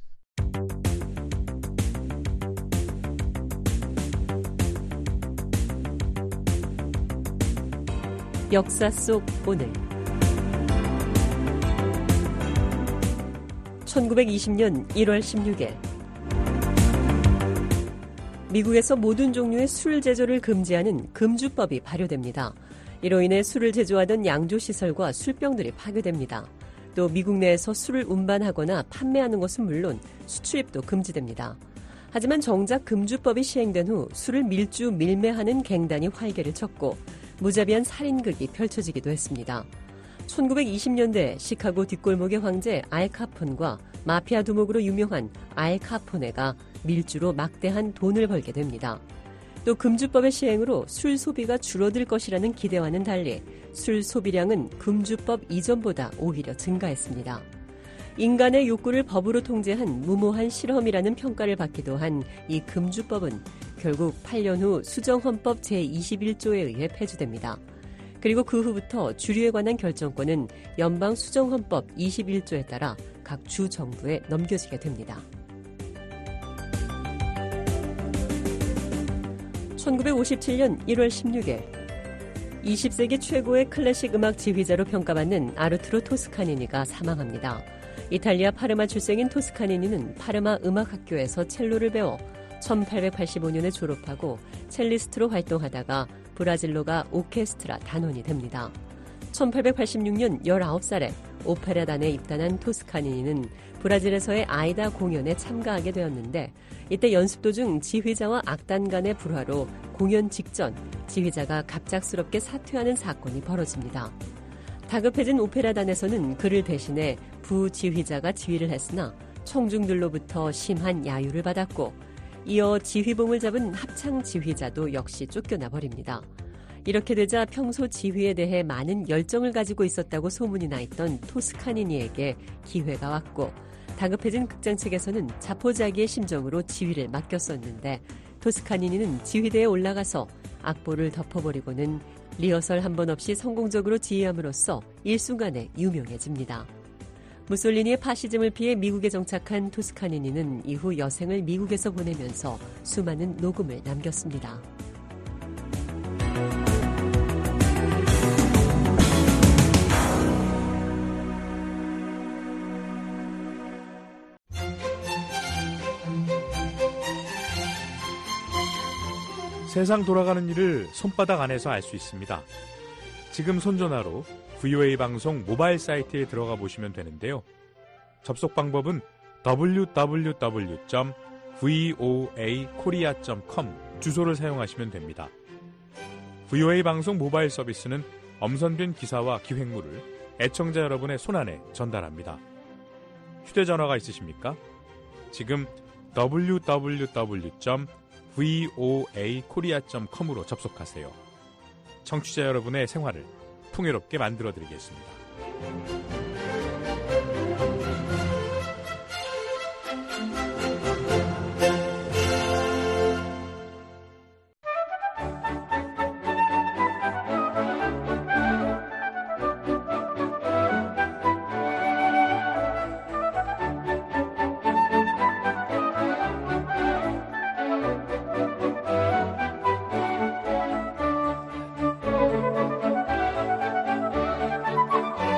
역사 속 오늘 천구백이십 년 일월 십육일 미국에서 모든 종류의 술 제조를 금지하는 금주법이 발효됩니다. 이로 인해 술을 제조하던 양조시설과 술병들이 파괴됩니다. 또 미국 내에서 술을 운반하거나 판매하는 것은 물론 수출입도 금지됩니다. 하지만 정작 금주법이 시행된 후 술을 밀주 밀매하는 갱단이 활개를 쳤고 무자비한 살인극이 펼쳐지기도 했습니다. 천구백이십 년대 시카고 뒷골목의 황제 알 카폰과 마피아 두목으로 유명한 알 카포네가 밀주로 막대한 돈을 벌게 됩니다. 또 금주법의 시행으로 술 소비가 줄어들 것이라는 기대와는 달리 술 소비량은 금주법 이전보다 오히려 증가했습니다. 인간의 욕구를 법으로 통제한 무모한 실험이라는 평가를 받기도 한 이 금주법은 결국 팔 년 후 수정헌법 제이십일조에 의해 폐지됩니다. 그리고 그 후부터 주류에 관한 결정권은 연방수정헌법 이십일조에 따라 각 주 정부에 넘겨지게 됩니다. 천구백오십칠 년 일월 십육일 이십 세기 최고의 클래식 음악 지휘자로 평가받는 아르투로 토스카니니가 사망합니다. 이탈리아 파르마 출생인 토스카니니는 파르마 음악학교에서 첼로를 배워 천팔백팔십오 년에 졸업하고 첼리스트로 활동하다가 브라질로 가 오케스트라 단원이 됩니다. 천팔백팔십육 년 열아홉 살에 오페라단에 입단한 토스카니니는 브라질에서의 아이다 공연에 참가하게 되었는데 이때 연습 도중 지휘자와 악단 간의 불화로 공연 직전 지휘자가 갑작스럽게 사퇴하는 사건이 벌어집니다. 다급해진 오페라단에서는 그를 대신해 부지휘자가 지휘를 했으나 청중들로부터 심한 야유를 받았고 이어 지휘봉을 잡은 합창 지휘자도 역시 쫓겨나 버립니다. 이렇게 되자 평소 지휘에 대해 많은 열정을 가지고 있었다고 소문이 나 있던 토스카니니에게 기회가 왔고 다급해진 극장 측에서는 자포자기의 심정으로 지휘를 맡겼었는데 토스카니니는 지휘대에 올라가서 악보를 덮어버리고는 리허설 한 번 없이 성공적으로 지휘함으로써 일순간에 유명해집니다. 무솔리니의 파시즘을 피해 미국에 정착한 토스카니니는 이후 여생을 미국에서 보내면서 수많은 녹음을 남겼습니다. 세상 돌아가는 일을 손바닥 안에서 알 수 있습니다. 지금 손전화로 브이오에이 방송 모바일 사이트에 들어가 보시면 되는데요. 접속 방법은 더블유 더블유 더블유 점 브이오에이 코리아 점 컴 주소를 사용하시면 됩니다. 브이오에이 방송 모바일 서비스는 엄선된 기사와 기획물을 애청자 여러분의 손안에 전달합니다. 휴대전화가 있으십니까? 지금 더블유 더블유 더블유 점 브이오에이 코리아 점 컴으로 접속하세요. 청취자 여러분의 생활을 풍요롭게 만들어드리겠습니다.